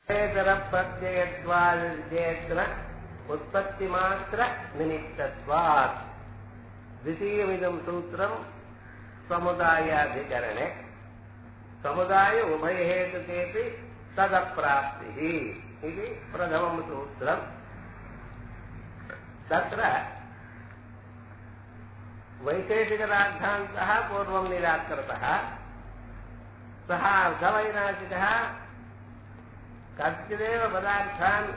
प्रत्ययत्वादित्येत्र उत्पत्तिमात्र निमित्तत्वात् द्वितीयमिदं सूत्रं समुदायाधिकरणे समुदाय उभयहेतुकेऽपि तदप्राप्तिः इति प्रथमं सूत्रम्। तत्र वैशेषिकराद्धान्तः पूर्वं निराकृतः। सः अर्धवैनाशिकः कच्चिदेव पदार्थान्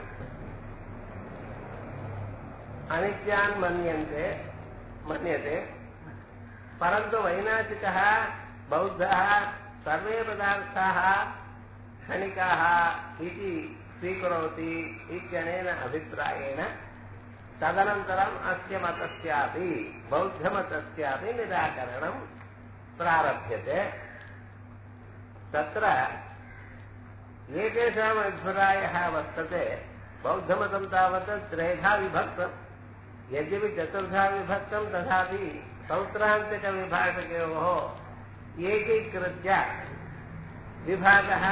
अनित्यान् मन्यते, परन्तु वैनाशिकः बौद्धः सर्वे पदार्थाः क्षणिकाः इति स्वीकरोति इत्यनेन अभिप्रायेण तदनन्तरम् अस्य मतस्यापि बौद्धमतस्यापि निराकरणं प्रारभ्यते। तत्र एतेषाम् अभिप्रायः वर्तते बौद्धमतं तावत् त्रेधा विभक्तं, यद्यपि चतुर्धा विभक्तं तथापि सौत्रान्तिकविभाषकयोः एकीकृत्य विभागः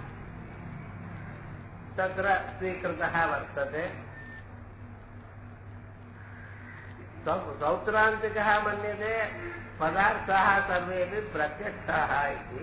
तत्र स्वीकृतः वर्तते। सौत्रान्तिकः मन्यते पदार्थाः सर्वेपि प्रत्यक्षाः इति,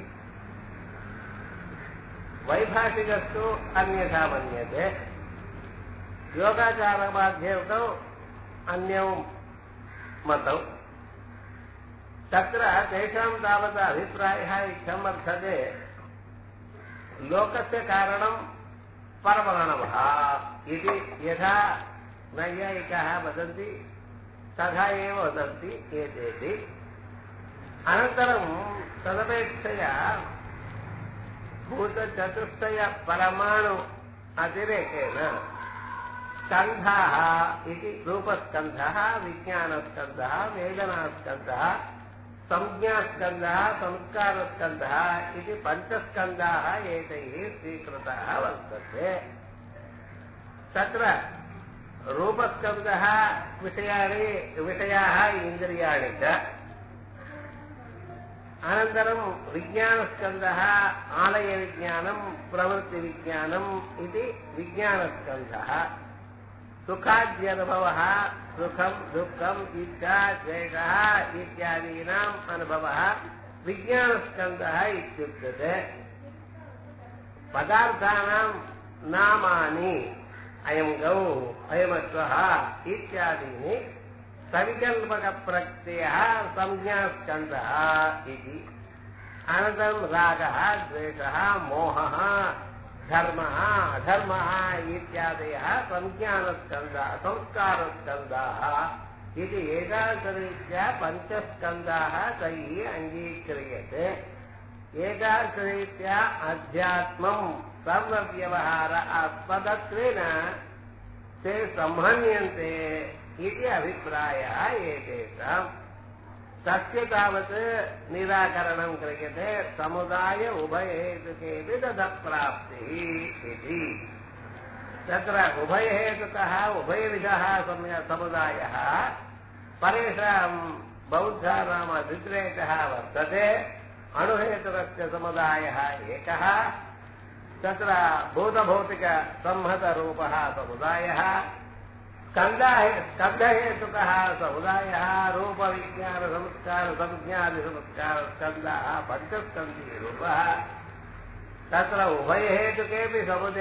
वैभाषिकस्तु अन्यथा मन्यते, योगाचारमाध्यमतौ अन्यौ मतौ। तत्र तेषां तावत् अभिप्रायः इत्थं वर्तते, लोकस्य कारणं परमाणवः इति यथा नैयायिकाः वदन्ति तथा एव वदन्ति एतेति। अनन्तरं तदपेक्षया भूतचतुष्टय परमाणु अतिरेकेण स्कन्धाः इति रूपस्कन्धः, विज्ञानस्कन्धः, वेदनास्कन्धः, संज्ञास्कन्धः, संस्कारस्कन्धः इति पञ्चस्कन्धाः एतैः स्वीकृताः वर्तते। तत्र रूपस्कन्धः विषयाः इन्द्रियाणि च, अनन्तरं विज्ञानस्कन्धः आलयविज्ञानं प्रवृत्तिविज्ञानम् इति विज्ञानस्कन्धः, सुखाद्यनुभवः सुखं दुःखम् इच्छा द्वेषः इत्यादीनाम् अनुभवः विज्ञानस्कन्धः इत्युच्यते। पदार्थानां नामानि अयं गौः अयमश्वः इत्यादीनि सविकल्पकप्रत्ययः संज्ञास्कन्धः इति। अनन्तरं रागः द्वेषः मोहः धर्मः अधर्मः इत्यादयः संज्ञानस्कन्धाः संस्कारस्कन्धाः इति एकादशरीत्या पञ्चस्कन्धाः तैः अङ्गीक्रियते। एकादशरीत्या अध्यात्मं सर्वव्यवहार आस्पदत्वेन ते संहन्यन्ते इति अभिप्रायः एतेषाम्। तस्य तावत् निराकरणं क्रियते समुदाय उभयहेतुकेऽपि तदप्राप्तिः इति। तत्र उभयहेतुकः उभयविधः समुदायः परेषां बौद्धानाम् अभिप्रेतः वर्तते। अणुहेतुकस्य समुदायः एकः, तत्र भूतभौतिकसंहतरूपः समुदायः, स्कन्धहेतुकः समुदायः, रूपविज्ञानसंस्कारसंज्ञादिसंस्कारस्कन्धः पञ्चस्कन्धीरूपः। तत्र उभयहेतुकेऽपि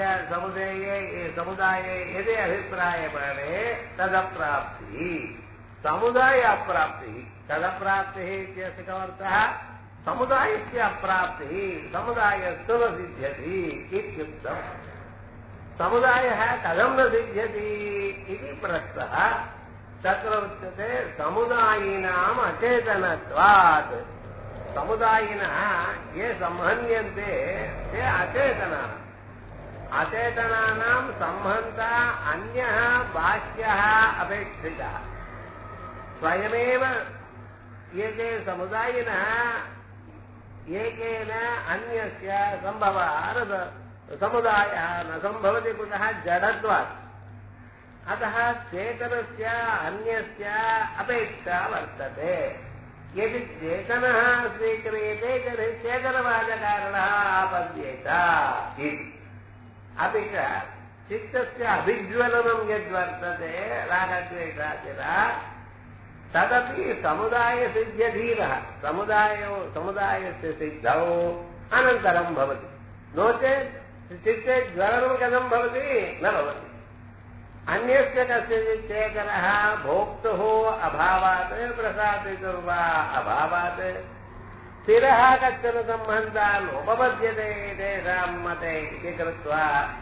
समुदाये यदि अभिप्रायपणे तदप्राप्तिः, समुदाय अप्राप्तिः। तदप्राप्तिः इत्यस्य कमर्थः समुदायस्य अप्राप्तिः, समुदायस्तु न सिद्ध्यति इत्युक्तम्। समुदायः कथं न सिद्ध्यति इति प्रश्नः। तत्र उच्यते समुदायिनाम् अचेतनत्वात्। समुदायिनः ये संहन्यन्ते ते अचेतनाः। अचेतनानां संहन्ता अन्यः बाह्यः अपेक्षितः। स्वयमेव एते समुदायिनः एकेन अन्यस्य सम्भवः समुदायः न सम्भवति, कुतः जडत्वात्। अतः चेतनस्य अन्यस्य अपेक्षा वर्तते। यदि चेतनः स्वीक्रियते तर्हि चेतनवादकारणः आपद्येत इति। अपि च चित्तस्य अभिज्वलनं यद्वर्तते रागद्वेषादिना तदपि समुदायसिद्ध्यधीरः समुदायस्य सिद्धौ अनन्तरं भवति। नो चेत् चित्ते ज्वलनं कथं भवति? न भवति। अन्यस्य कस्यचित् चेतनः भोक्तुः अभावात् प्रसादितुः वा अभावात् स्थिरः कश्चन सम्बन्धः नोपपद्यते तेषां मते इति कृत्वा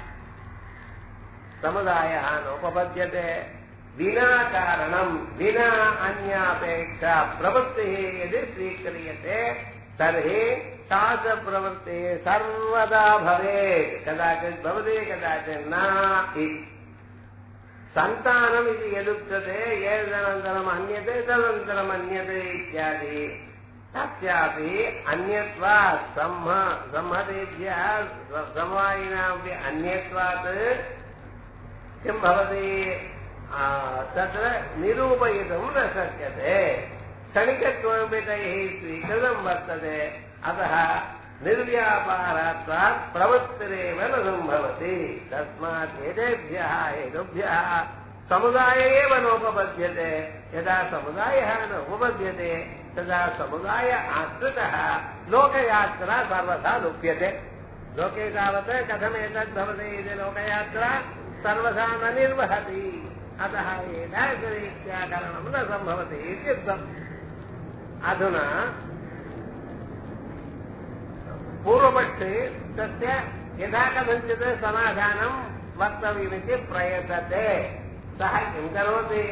समुदायः नोपपद्यते। विना कारणं विना अन्यापेक्षा प्रवृत्तिः यदि स्वीक्रियते तर्हि सा च प्रवृत्तिः सर्वदा भवेत्। कदाचित् भवति कदाचित् न इति। सन्तानम् इति यदुच्यते एतदनन्तरम् अन्यते तदनन्तरम् अन्यते इत्यादि तस्यापि अन्यत्वात् संहतेभ्यः समवायिनामपि अन्यत्वात् किं भवति? तत्र निरूपयितुं न शक्यते। क्षणिकत्वमपि तैः स्वीकृतं वर्तते। अतः निर्व्यापारात्वात् प्रवृत्तिरेव न सम्भवति। तस्मात् एतेभ्यः हेतुभ्यः समुदाये एव नोपपद्यते। यदा समुदायः न उपपद्यते तदा समुदाय आश्रितः लोकयात्रा सर्वथा लुप्यते। लोके तावत् कथमेतद् भवति इति लोकयात्रा सर्वथा न निर्वहति। अतः एतादृशरीत्या करणं न सम्भवति इत्युक्तम्। अधुना पूर्वपक्षे तस्य यथा कथञ्चित् समाधानं वक्तव्यमिति प्रयतते। सः किं करोति?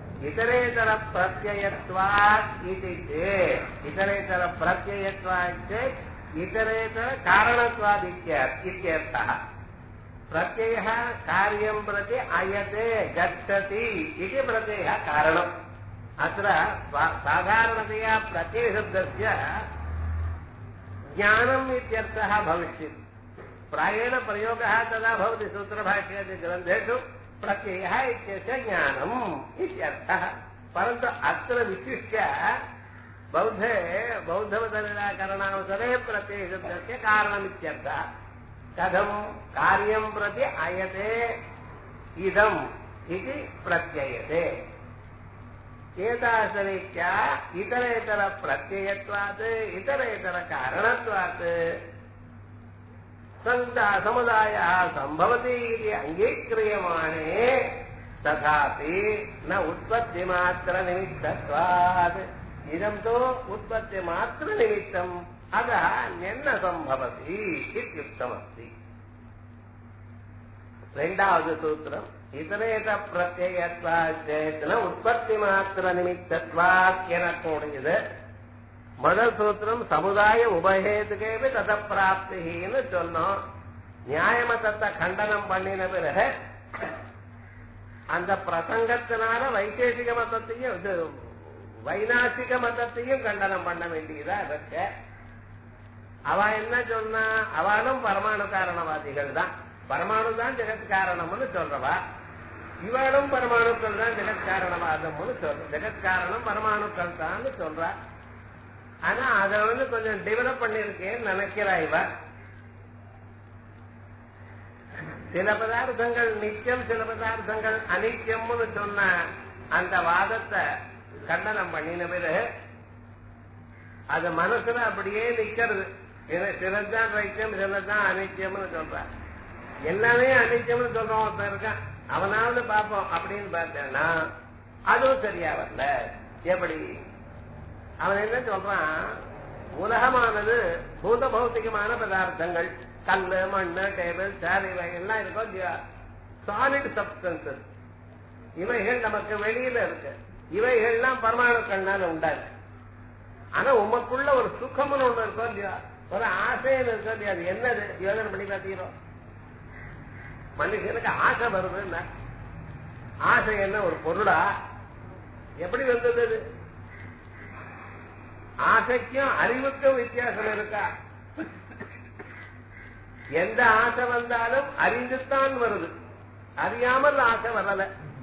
इतरेतरप्रत्ययत्वात् इति चेत् इतरेतरप्रत्ययत्वात् चेत् इतरेतरकारणत्वात् इत्यर्थः। प्रत्ययः कार्यं प्रति आयते गच्छति इति प्रत्ययः कारणम्। अत्र साधारणतया प्रत्ययशब्दस्य ज्ञानम् इत्यर्थः भविष्यति। प्रायेण प्रयोगः तदा भवति सूत्रभाष्यादि ग्रन्थेषु प्रत्ययः इत्यस्य ज्ञानम् इत्यर्थः। परन्तु अत्र विशिष्य बौद्धमतनिराकरणावसरे प्रत्ययशब्दस्य कारणमित्यर्थः। कथं? कार्यं प्रति आयते इदम् इति प्रत्ययते। एतादृशरीत्या इतरेतरप्रत्ययत्वात् इतरेतरकारणत्वात् समुदायः सम्भवति इति अङ्गीक्रियमाणे तथापि न उत्पत्तिमात्रनिमित्तत्वात्। इदं तु उत्पत्तिमात्रनिमित्तम् अतः अन्यन्न सम्भवति इत्युक्तमस्ति। ரெண்டாவது சூத்திரம் இதரேத பிரத்யயத்வாத் ந உற்பத்திமாத்திரநிமித்தத்வாத் எனக்கூடியது. முதல் சூத்திரம் சமுதாய உபஹேதுகேவி தத பிராப்தின்னு சொன்னோம். நியாயமதத்தை கண்டனம் பண்ணின பிறகு அந்த பிரசங்கத்தினால வைசேஷிக மதத்தையும் வைநாசிக மதத்தையும் கண்டனம் பண்ண வேண்டியதா இருக்கு. அவ என்ன சொன்னா? அவளும் பரமாணு காரணவாதிகள் தான். பரமாணு தான் ஜெகத் காரணம்னு சொல்றவா. இவளும் பரமாணுக்கள் தான் ஜெகத் காரணவாதம்னு சொல்ற. ஜெகத் காரணம் பரமாணுக்கள் தான் சொல்றா. ஆனா அதை கொஞ்சம் டெவலப் பண்ணிருக்கேன்னு நினைக்கிறா இவ. சில பதார்த்தங்கள் நித்தியம், சில பதார்த்தங்கள் அனித்தியம்னு சொன்ன அந்த வாதத்தை கண்டனம் பண்ணின பிறகு அது மனசுல அப்படியே நிக்கிறது. சிலதான் வைத்தியம், சிலதான் அனித்தியம்னு சொல்றான். எல்லாமே அனித்தியம்னு சொல்றோம் ஒருத்தன் இருக்கான். அவனாவது பார்ப்போம் அப்படின்னு பார்த்தேன்னா அதுவும் சரியா வரல. எப்படி? அவன் என்ன சொல்றான்? உலகமானது பூத பௌத்திகமான பதார்த்தங்கள், கல்லு, மண்ணு, டேபிள், சேர் இவைகள்லாம் இருக்கும். Solid substances. இவைகள் நமக்கு வெளியில இருக்கு. இவைகள்லாம் பரமாணுக்கள்னால உண்டாது. ஆனா உமக்குள்ள ஒரு சுகம்னு ஒண்ணு இருக்கும் இல்லையா, ஒரு ஆசைன்னு இருக்கும் இல்லையா, அது என்னது? யோசனை பண்ணி பார்த்தீங்களோ? மனுஷனுக்கு ஆசை வருதுன்னா ஆசை என்ன ஒரு பொருளா? எப்படி வந்தது? ஆசைக்கும் அறிவுக்கும் வித்தியாசம் இருக்கா? எந்த ஆசை வந்தாலும் அறிந்துத்தான் வருது, அறியாமல் ஆசை வரல.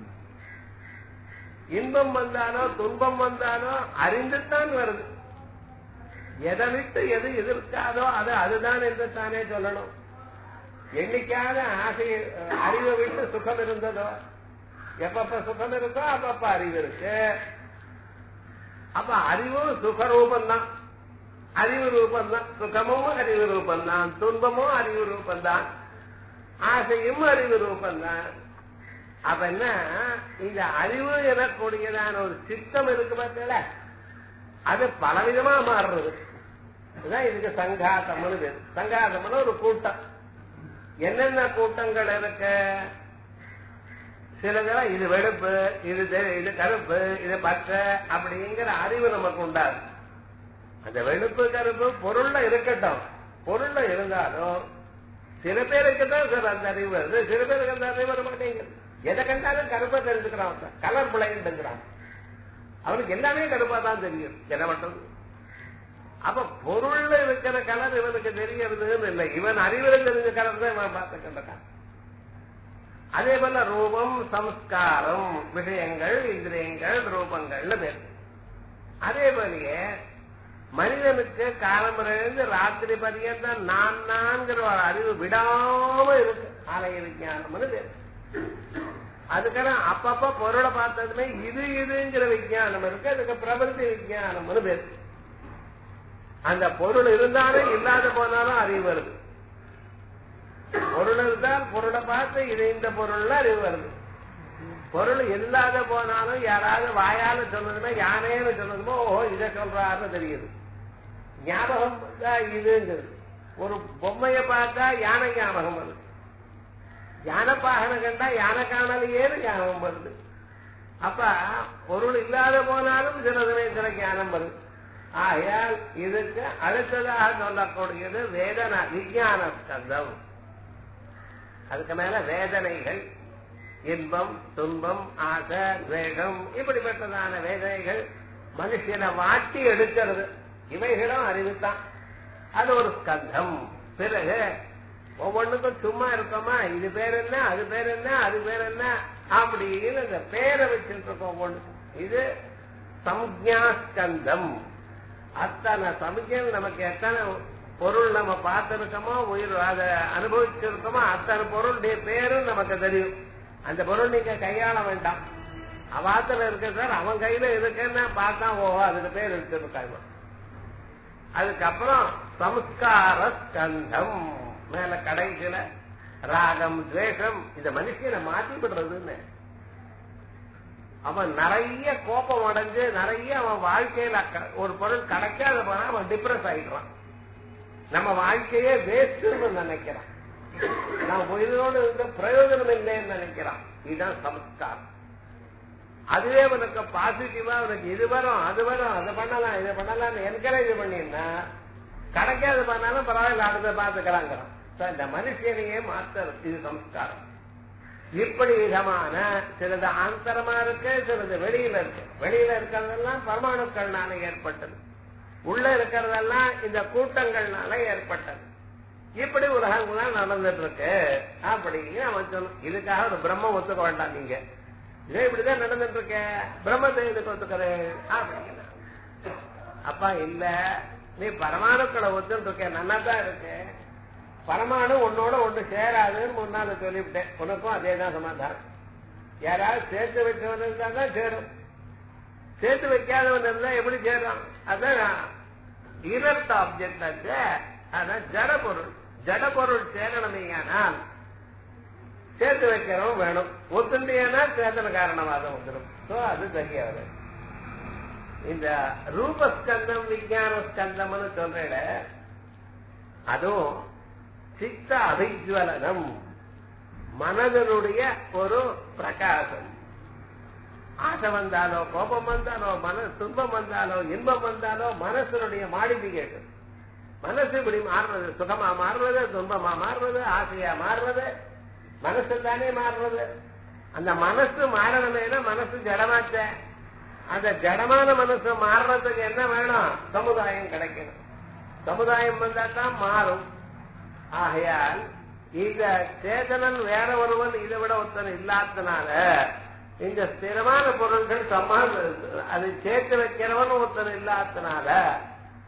இன்பம் வந்தாலோ துன்பம் வந்தாலோ அறிந்துத்தான் வருது. எதை விட்டு எது எதிர்க்காதோ அது அதுதான் என்று தானே சொல்லணும். என்னைக்காவது ஆசை அறிவை விட்டு சுகம் இருந்ததோ? எப்பப்ப சுகம் இருக்கோ அப்பப்ப அறிவு இருக்கு. அப்ப அறிவும் சுகரூபந்தான், அறிவு ரூபந்தான். சுகமும் அறிவு ரூபந்தான், துன்பமும் அறிவு ரூபந்தான், ஆசையும் அறிவு ரூபந்தான். அப்ப என்ன, இந்த அறிவு எனக்கூடியதான ஒரு சித்தம் இருக்கு பார்த்தல, அது பலவிதமா மாறுறது. இதுக்கு சங்காத்தம்னு பேரு. சங்காத்தம்னு ஒரு கூட்டம். என்னென்ன கூட்டங்கள் இருக்கு? சிலதெல்லாம் இது வெளுப்பு, இது கருப்பு, இது பச்சை அப்படிங்கிற அறிவு நமக்கு உண்டாது. அந்த வெளுப்பு கருப்பு பொருள்ல இருக்கட்டும், பொருள்ல இருந்தாலும் சில பேருக்கு தான் சார் அந்த அறிவு வருது, சில பேருக்கு அந்த அறிவு வர மாட்டேங்குது. எதை கண்டாலும் கருப்பா தெரிஞ்சுக்கிறான், கலர் பிள்ளைங்கிறான். அவனுக்கு எல்லாமே கருப்பா தான் தெரியும். என்ன பண்றது? அப்ப பொருள்ல இருக்கிற கலர் இவனுக்கு தெரியறதுன்னு இல்லை, இவன் அறிவில் தெரிஞ்ச கலர் தான் இவன் பார்த்துக்கிட்டான். அதே போல ரூபம், சம்ஸ்காரம், விஷயங்கள், இந்திரியங்கள், ரூபங்கள்னு பேர். அதே போலயே மனிதனுக்கு காலமுறையிலிருந்து ராத்திரி பரியந்தான் நான்கிற ஒரு அறிவு விடாம இருக்கு. ஆலய விஞ்ஞானம்னு பேர். அதுக்கான அப்பப்ப பொருளை பார்த்ததுமே இதுங்கிற விஞ்ஞானம் இருக்கு. அதுக்கு பிரபஞ்ச விஞ்ஞானம்னு பேர். அந்த பொருள் இருந்தாலும் இல்லாத போனாலும் அறிவு வருது. பொருள் இருந்தால் பொருளை பார்த்து இது இந்த பொருள்ல அறிவு வருது. பொருள் இல்லாத போனாலும் யாராவது வாயால சொன்னதுமே யானேன்னு சொன்னதுமோ ஓஹோ இதை சொல்றாருன்னு தெரியுது. ஞாபகம் இதுங்கிறது. ஒரு பொம்மைய பார்த்தா யானை ஞாபகம் வருது, யானை பாகனை கண்டா யானை காணலையேன்னு ஞாபகம் வருது. அப்ப பொருள் இல்லாத போனாலும் சில ஞானம் வருது. ஆகையால் இதுக்கு அடுத்ததாக சொல்லக்கூடியது வேதனை, விஞ்ஞான ஸ்கந்தம். அதுக்கு மேல வேதனைகள், இன்பம், துன்பம், ஆசை, வேகம், இப்படிப்பட்டதான வேதனைகள் மனுஷனை வாட்டி எடுக்கிறது. இவைகளும் அறிவுத்தான். அது ஒரு ஸ்கந்தம். பிறகு ஒவ்வொன்றுக்கும் சும்மா இருக்கோமா, இது பேர் என்ன, அது பேர் என்ன, அது பேர் என்ன அப்படின்னு இந்த பேரை வச்சுட்டு இருக்கோம் ஒவ்வொன்று. இது சம்ஞா ஸ்கந்தம். அத்தனை சமயம் நமக்கு எத்தனை பொருள் நம்ம பார்த்திருக்கோமோ, உயிர் அதை அனுபவிச்சிருக்கோமோ, அத்தனை பொருளுடைய பேரும் நமக்கு தெரியும். அந்த பொருள் நீங்க கையாள வேண்டாம். அவாத்துல இருக்க சார் அவன் கையில இருக்குன்னு பார்த்தா ஓஹோ அதுக்கு பேர் எடுத்துருக்காங்க. அதுக்கப்புறம் சம்ஸ்கார ஸ்கந்தம். மேல கடைசியில ராகம், துவேஷம், இந்த மனுஷனை மாற்றி விடுறதுன்னு. அவன் நிறைய கோபம் அடைஞ்சு நிறைய அவன் வாழ்க்கையில ஒரு பொருள் கிடைக்காத போனா அவன் டிப்ரெஸ் ஆயிடுறான். நம்ம வாழ்க்கையே வேஸ்ட்னு நினைக்கிறான், நான் உயிரோடு இருந்த பிரயோஜனம் இல்லைன்னு நினைக்கிறான். இதுதான் சம்ஸ்காரம். அதுவே உனக்கு பாசிட்டிவா உனக்கு இது வரும், அது வரும், அதை பண்ணலாம், இதை பண்ணலாம் என்கரேஜ் பண்ணினா கிடைக்காது பண்ணாலும் பரவாயில்ல அடுத்த பார்த்துக்கிறாங்கிறான். இந்த மனுஷனையே மாத்த இது சம்ஸ்காரம். இப்படி விதமான சிலது ஆந்தரமா இருக்கு, சிலது வெளியில இருக்கு. வெளியில இருக்கிறதெல்லாம் பரமாணுக்கள்னால ஏற்பட்டது, உள்ள இருக்கிறதெல்லாம் இந்த கூட்டங்கள்னால ஏற்பட்டது. இப்படி உலகங்கள்லாம் நடந்துட்டு இருக்கு அப்படின்னு அவன் சொல்லணும். இதுக்காக ஒரு பிரம்மம் ஒத்துக்க வேண்டாம். நீங்க இதே இப்படிதான் நடந்துட்டு இருக்க, பிரம்மத்தை இதுக்கு ஒத்துக்கிறேன் அப்படின்னா அப்பா இல்ல, நீ பரமாணுக்களை ஒத்துட்டு இருக்க, நல்லா தான் இருக்கு. பரமாணு உன்னோட ஒண்ணு சேராதுன்னு முன்னால சொல்லிவிட்டேன். உனக்கும் அதே தான் சமாதானம். யாராவது சேர்த்து வச்சவன் இருந்தா தான் சேரும், சேர்த்து வைக்காதவன் இருந்தா எப்படி சேரும்? அதான் இரத்த ஆப்ஜெக்ட் ஆச்சு. அதான் ஜட பொருள். ஜட பொருள் சேரணுமையானால் சேர்த்து வைக்கிறவன் வேணும். ஒத்துண்டியானா சேதன காரணவாதம் வந்துடும். அது சரியாது. இந்த ரூபஸ்கந்தம், விஞ்ஞான ஸ்கந்தம்னு சொல்ற அதுவும் சித்த அபிஜ்வலனம், மனதனுடைய ஒரு பிரகாசம். ஆசை வந்தாலோ, கோபம் வந்தாலோ, துன்பம் வந்தாலோ, இன்பம் வந்தாலோ மனசனுடைய மாடிபிகேஷன். மனசு இப்படி மாறுறது, சுகமா மாறுறது, துன்பமா மாறுறது, ஆசையா மாறுறது, மனசு தானே மாறுறது. அந்த மனசு மாறணுமேனா மனசு ஜடமாச்ச. அந்த ஜடமான மனசு மாறுறதுக்கு என்ன வேணும்? சமுதாயம் கிடைக்கணும். சமுதாயம் வந்தா தான் மாறும். ஆகையால் இந்த சேதனன் வேற ஒருவன் இதை விட ஒருத்தன் இல்லாதனால இந்த ஸ்திரமான பொருள்கள் அதை சேர்த்து வைக்கிறவன் ஒருத்தன் இல்லாதனால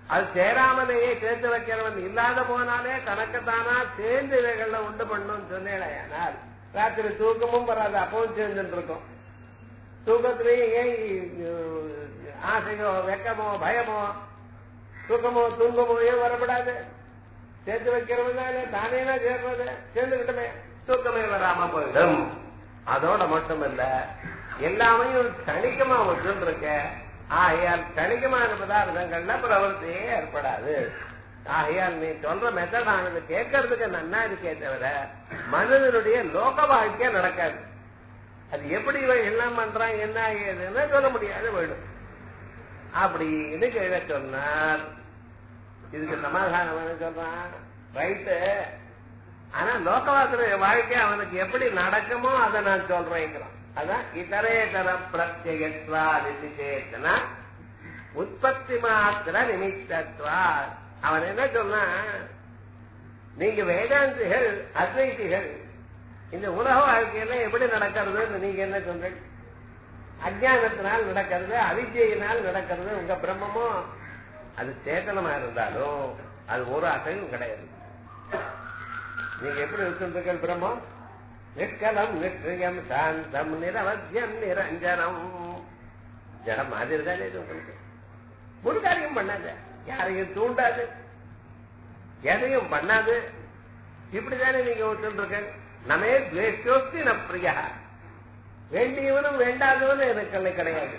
அது சேராமலேயே சேர்த்து வைக்கிறவன் இல்லாத போனாலே தனக்குத்தானா சேர்ந்து இவைகள்ல உண்டு பண்ணும் சொன்னேனால் ராத்திரி தூக்கமும் வராது, அப்பவும் சேர்ந்துட்டு இருக்கும். தூக்கத்திலேயே ஏன் ஆசையோ வெக்கமோ பயமோ தூக்கமோ துன்பமோ ஏன் வரப்படாது? சேர்த்து வைக்கிறவங்க தானேனா சேர்றது, சேர்ந்துகிட்டமே தூக்கமே வராம போயிடும். அதோட மட்டும் இல்ல, எல்லாமையும் கணிக்கமா ஒன்று இருக்க. ஆகையால் கணிக்கமான பதார்த்தங்கள்ல பிரவர்த்தியே ஏற்படாது. ஆகையால் நீ சொல்ற மெத்தட் ஆனது கேட்கறதுக்கு நன்னா இருக்கே தவிர மனிதனுடைய லோக வாழ்க்கை நடக்காது. அது எப்படி எல்லாம் பண்றான் என்ன ஏதுன்னு சொல்ல முடியாது போயிடும். அப்படின்னு கேட்க சொன்னார். இதுக்கு சமாதானம் சொல்றான், ரைட்டு. ஆனா லோகவாசன வாழ்க்கை அவனுக்கு எப்படி நடக்குமோ அதை நான் சொல்றேங்கிறான். அதான் இதரேதர பிரத்யேகத்வாதி சேத்தனா உற்பத்தி மாத்திர நிமித்தத்வா. அவன் என்ன சொன்னா, நீங்க வேதாந்திகள் அத்வைதிகள் இந்த உலக வாழ்க்கையில எப்படி நடக்கிறது நீங்க என்ன சொல்றீங்க? அஜானத்தினால் நடக்கிறது, அவித்யினால் நடக்கிறது. உங்க பிரம்மமோ அது சேத்தனமா இருந்தாலும் அது ஒரு அசைவும் கிடையாது. நீங்க எப்படி வச்சிருக்கீர்கள்? பிரம்மம் நிற்கலம் நிற்கியம் சாந்தம் நிரவத்தியம் நிரஞ்சனம். ஜடம் மாதிரி தானே உங்களுக்கு. ஒரு காரியம் பண்ணாது, யாரையும் தூண்டாது, எதையும் பண்ணாது. இப்படிதானே நீங்க வச்சிருக்க. நமே துவேஷோஸ்தி ந பிரியா. வேண்டியவனும் வேண்டாதவனும் எனக்கு கிடையாது.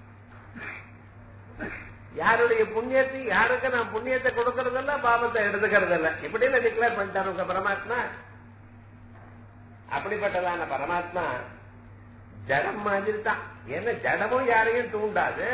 யாருடைய புண்ணியத்தை யாருக்கு நான் புண்ணியத்தை கொடுக்கறதில்ல, பாபத்தை எடுத்துக்கிறதில்ல. இப்படின்னு டிக்ளேர் பண்ணிட்டாரு உங்க பரமாத்மா. அப்படிப்பட்டதான பரமாத்மா ஜடம் மாதிரி தான். ஏன்னா ஜடமும் யாரையும் தூண்டாது,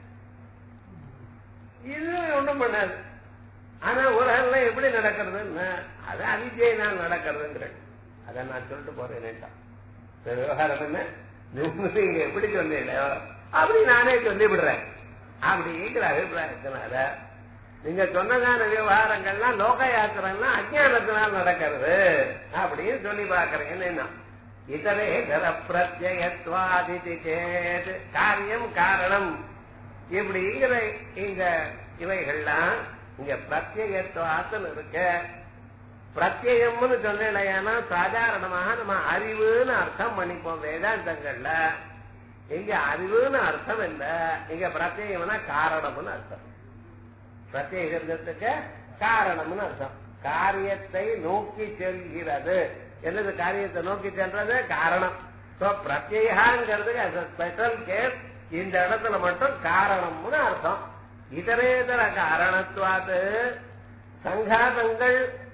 இது ஒண்ணும் பண்ணாது. ஆனா உலகம் எப்படி நடக்கிறதுன்னு அது அவித்யினால் நடக்கிறதுங்கிற அதை நான் சொல்லிட்டு போறேன். விவகாரம் என்ன நீங்க எப்படி சொன்னீங்களோ அப்படி நானே சொல்லி விடுறேன் அப்படிங்கிற அபிப்பிராயத்தினால நீங்க சொன்னதான விவகாரங்கள்லாம் லோக யாத்திரம்லாம் அஜானத்தினால் நடக்கிறது அப்படின்னு சொல்லி பாக்குறேன். என்ன இதரே தர பிரத்யேகத்வாதி சேத் காரியம் காரணம் இப்படிங்கிற இந்த இவைகள்லாம் இங்க பிரத்யேகத்வாசம் இருக்க. பிரத்யேகம்னு சொன்னா சாதாரணமாக நம்ம அறிவுன்னு அர்த்தம் பண்ணிப்போம் வேதாந்தங்கள்ல. இங்க அறிவுன்னு அர்த்தம் இல்ல, இங்க பிரத்யேகம்னா காரணம்னு அர்த்தம். பிரத்யேகத்துக்கு காரணம்னு அர்த்தம். காரியத்தை நோக்கி செல்கிறது. என்னது காரியத்தை நோக்கி செல்றது? காரணம். பிரத்யேகாங்கிறதுக்கு ஸ்பெஷல் கேஸ். இந்த இடத்துல மட்டும் காரணம்னு அர்த்தம். இதரேதர காரணத்துவாது சங்காதங்கள்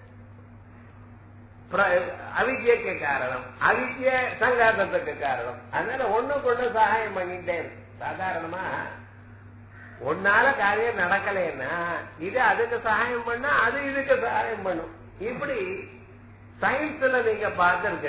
அவித்யக்கு காரணம், அவித்ய சங்காதத்துக்கு காரணம். அதனால ஒண்ணுக்கு ஒண்ணு சகாயம் பண்ணிட்டேன். சாதாரணமா ஒன்னால காரியம் நடக்கலைன்னா இது அதுக்கு சகாயம் பண்ணா அது இதுக்கு சகாயம் பண்ணும். இப்படி சயின்ஸ்ல நீங்க பார்த்திருக்க.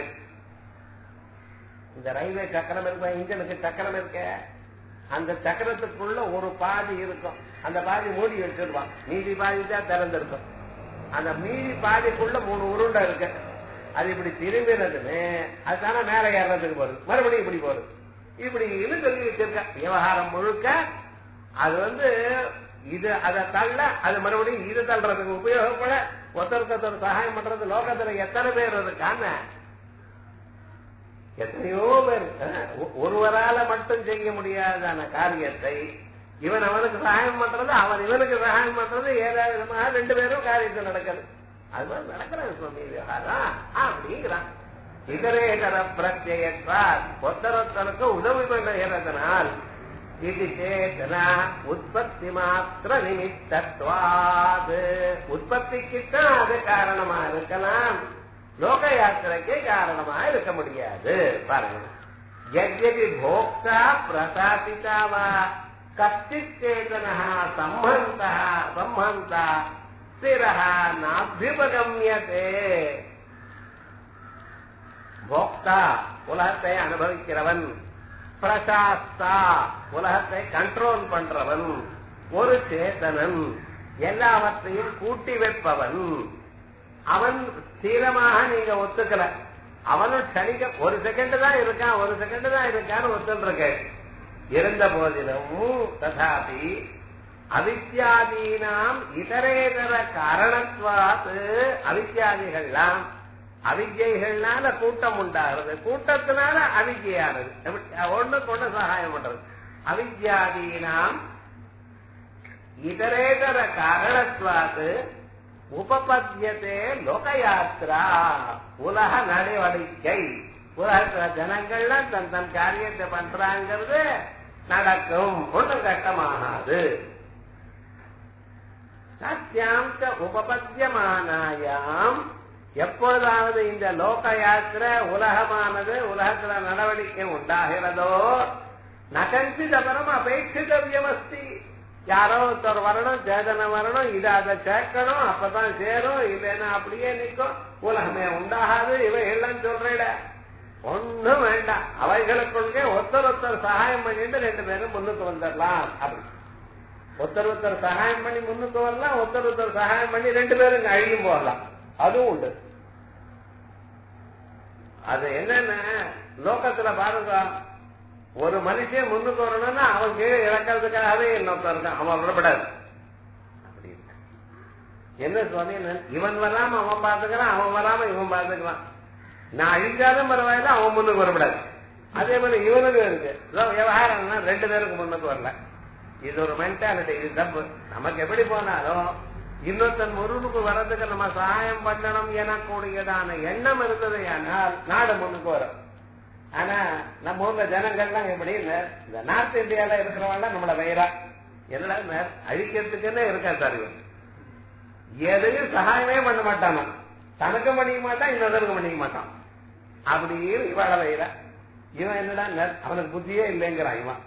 இந்த ரயில்வே சக்கரம் இருக்க, இன்ஜனுக்கு சக்கரம் இருக்க, அந்த சக்கரத்துக்குள்ள ஒரு பாதி இருக்கும். அந்த பாதி மூடி வச்சிருவான், மீதி பாதி தான் திறந்திருக்கும். அந்த மீதி பாதிக்குள்ள 3 உருண்டை இருக்கு. அது இப்படி திரும்பினதுன்னு அதுதானே மேல ஏறதுக்கு போறது, மறுபடியும் இப்படி போறது. இப்படி சொல்லி வச்சிருக்க. விவகாரம் முழுக்க அது இது அதை தள்ள அது மறுபடியும் இது தள்ளுறதுக்கு உபயோகப்பட ஒருத்தருக்கு சகாயம் பண்றது. லோகத்துல எத்தனை பேர் இருக்கான, எத்தனையோ பேர். ஒருவரால மட்டும் செய்ய முடியாதான காரியத்தை இவன் அவனுக்கு சகாயம் பண்றது, அவன் இவனுக்கு சகாயம் பண்றது, ஏதாவது விதமாக 2 பேரும் காரியத்தை நடக்கிறது. அது மாதிரி நடக்கிறது சுவாமி விவகாரம் அப்படிங்கிறான். இதரேதர பிரத்யேகத்வா ஒருத்தருக்கு உதவி பண்ணுறதுனால் இது சேத்தனா உற்பத்தி மாத்திர நிமித்தத்வாது. உற்பத்திக்குத்தான் அது காரணமா இருக்கலாம், லோக யாத்திரைக்கு காரணமா இருக்க முடியாது. பாருங்க, யத்யபி போக்தா பிரசாதிதாவா கச்சித் சேதனா சம்பந்தா ஸ்திரஹா நாபியுபகம்யதே. போக்தா உலகத்தை அனுபவிக்கிறவன், பிரசாஸ்தா உலகத்தை கண்ட்ரோல் பண்றவன், ஒரு சேதனன் எல்லாவற்றையும் கூட்டி வைப்பவன். அவன் ஸ்திரமாக நீங்க ஒத்துக்கல. அவனும் சனிக்க 1 செகண்ட் தான் இருக்கான், 1 செகண்ட் தான் இருக்கான்னு ஒத்துருக்க. இருந்த போதிலும் ததாபி அவித்யாதீனாம் இதரேதர காரணத்வாத், அவித்யாதிகள்லாம் அவித்யைகள்னால கூட்டம் உண்டாகிறது, கூட்டத்தினால அவித்யானது ஒண்ணுக்கு ஒண்ணு சகாயம் பண்றது. அவித்யாதீனாம் இதரேதர காரணத்வாத் உபபத்தியதே லோகயாத்ரா, உலக நடவடிக்கை. உலகத்துல ஜனங்கள்லாம் தன் தன் காரியத்தை பண்றாங்கிறது நடக்கும், ஒன்றும் கட்டமாகாது. சத்தியாம் உபபத்தியமானாயாம், எப்பொழுதாவது இந்த லோக யாத்திரை உலகமானது உலகத்துல நடவடிக்கை உண்டாகிறதோ நகஞ்சிதபரம் அபேட்சிதவியமஸ்தி, யாரோ ஒருத்தர் வரணும், சேதனை வரணும், இதை அதை சேர்க்கணும், அப்பதான் சேரும், இல்லைன்னா அப்படியே நிற்கும், உலகமே உண்டாகாது. இவைகள்லாம் சொல்றேட ஒண்ணும் வேண்டாம், அவைகளுக்குள்ளே ஒருத்தர் சகாயம் பண்ணிட்டு ரெண்டு பேரும் முன்னுக்கு வந்துடலாம். அப்படி ஒருத்தர் சகாயம் பண்ணி முன்னுக்கு வரலாம், ஒருத்தர் சகாயம் பண்ணி ரெண்டு பேரும் அழியும் போகலாம், அதுவும் உண்டு. அது என்னன்னா லோகத்துல பாருங்க, ஒரு மனுஷன் முன்னுக்கு வரணும்னா அவன் கீழே இறக்கிறதுக்காகவே இன்னொருத்தர் இருக்கான், அவன் விடப்படாது. அப்படி என்ன சொன்ன, இவன் வராம அவன் பாத்துக்கிறான், அவன் வராம இவன் பாத்துக்கலாம். நான் அழிஞ்சாலும் பரவாயில்ல, அவன் முன்னுக்கு வரப்படாது. அதே மாதிரி இவனுக்கு இருக்கு விவகாரம்னா ரெண்டு பேருக்கு முன்னுக்கு வரல. இது ஒரு மென்டாலிட்டி, இது தப்பு. நமக்கு எப்படி போனாலும் இன்னொருத்தன் முருனுக்கு வர்றதுக்கு நம்ம சகாயம் பண்ணணும் எனக்கூடியதான எண்ணம் இருந்தது, ஆனால் நாடு முன்னுக்கு வரும். ஆனா நம்ம ஊர்ல ஜனங்கள்லாம் எப்படி இந்த நார்த் இந்தியால இருக்கிறவங்க நம்மள வயிறா என்னடா அழிக்கிறதுக்குன்னு இருக்கா சார், இவன் எதையும் சகாயமே பண்ண மாட்டானா, தனக்கும் பண்ணிக்க மாட்டான், இன்னொருத்தருக்கும் பண்ணிக்க மாட்டான், அப்படியே இவாழ வயிறா. இவன் என்னடா அவனுக்கு புத்தியே இல்லைங்கிறான். இவன்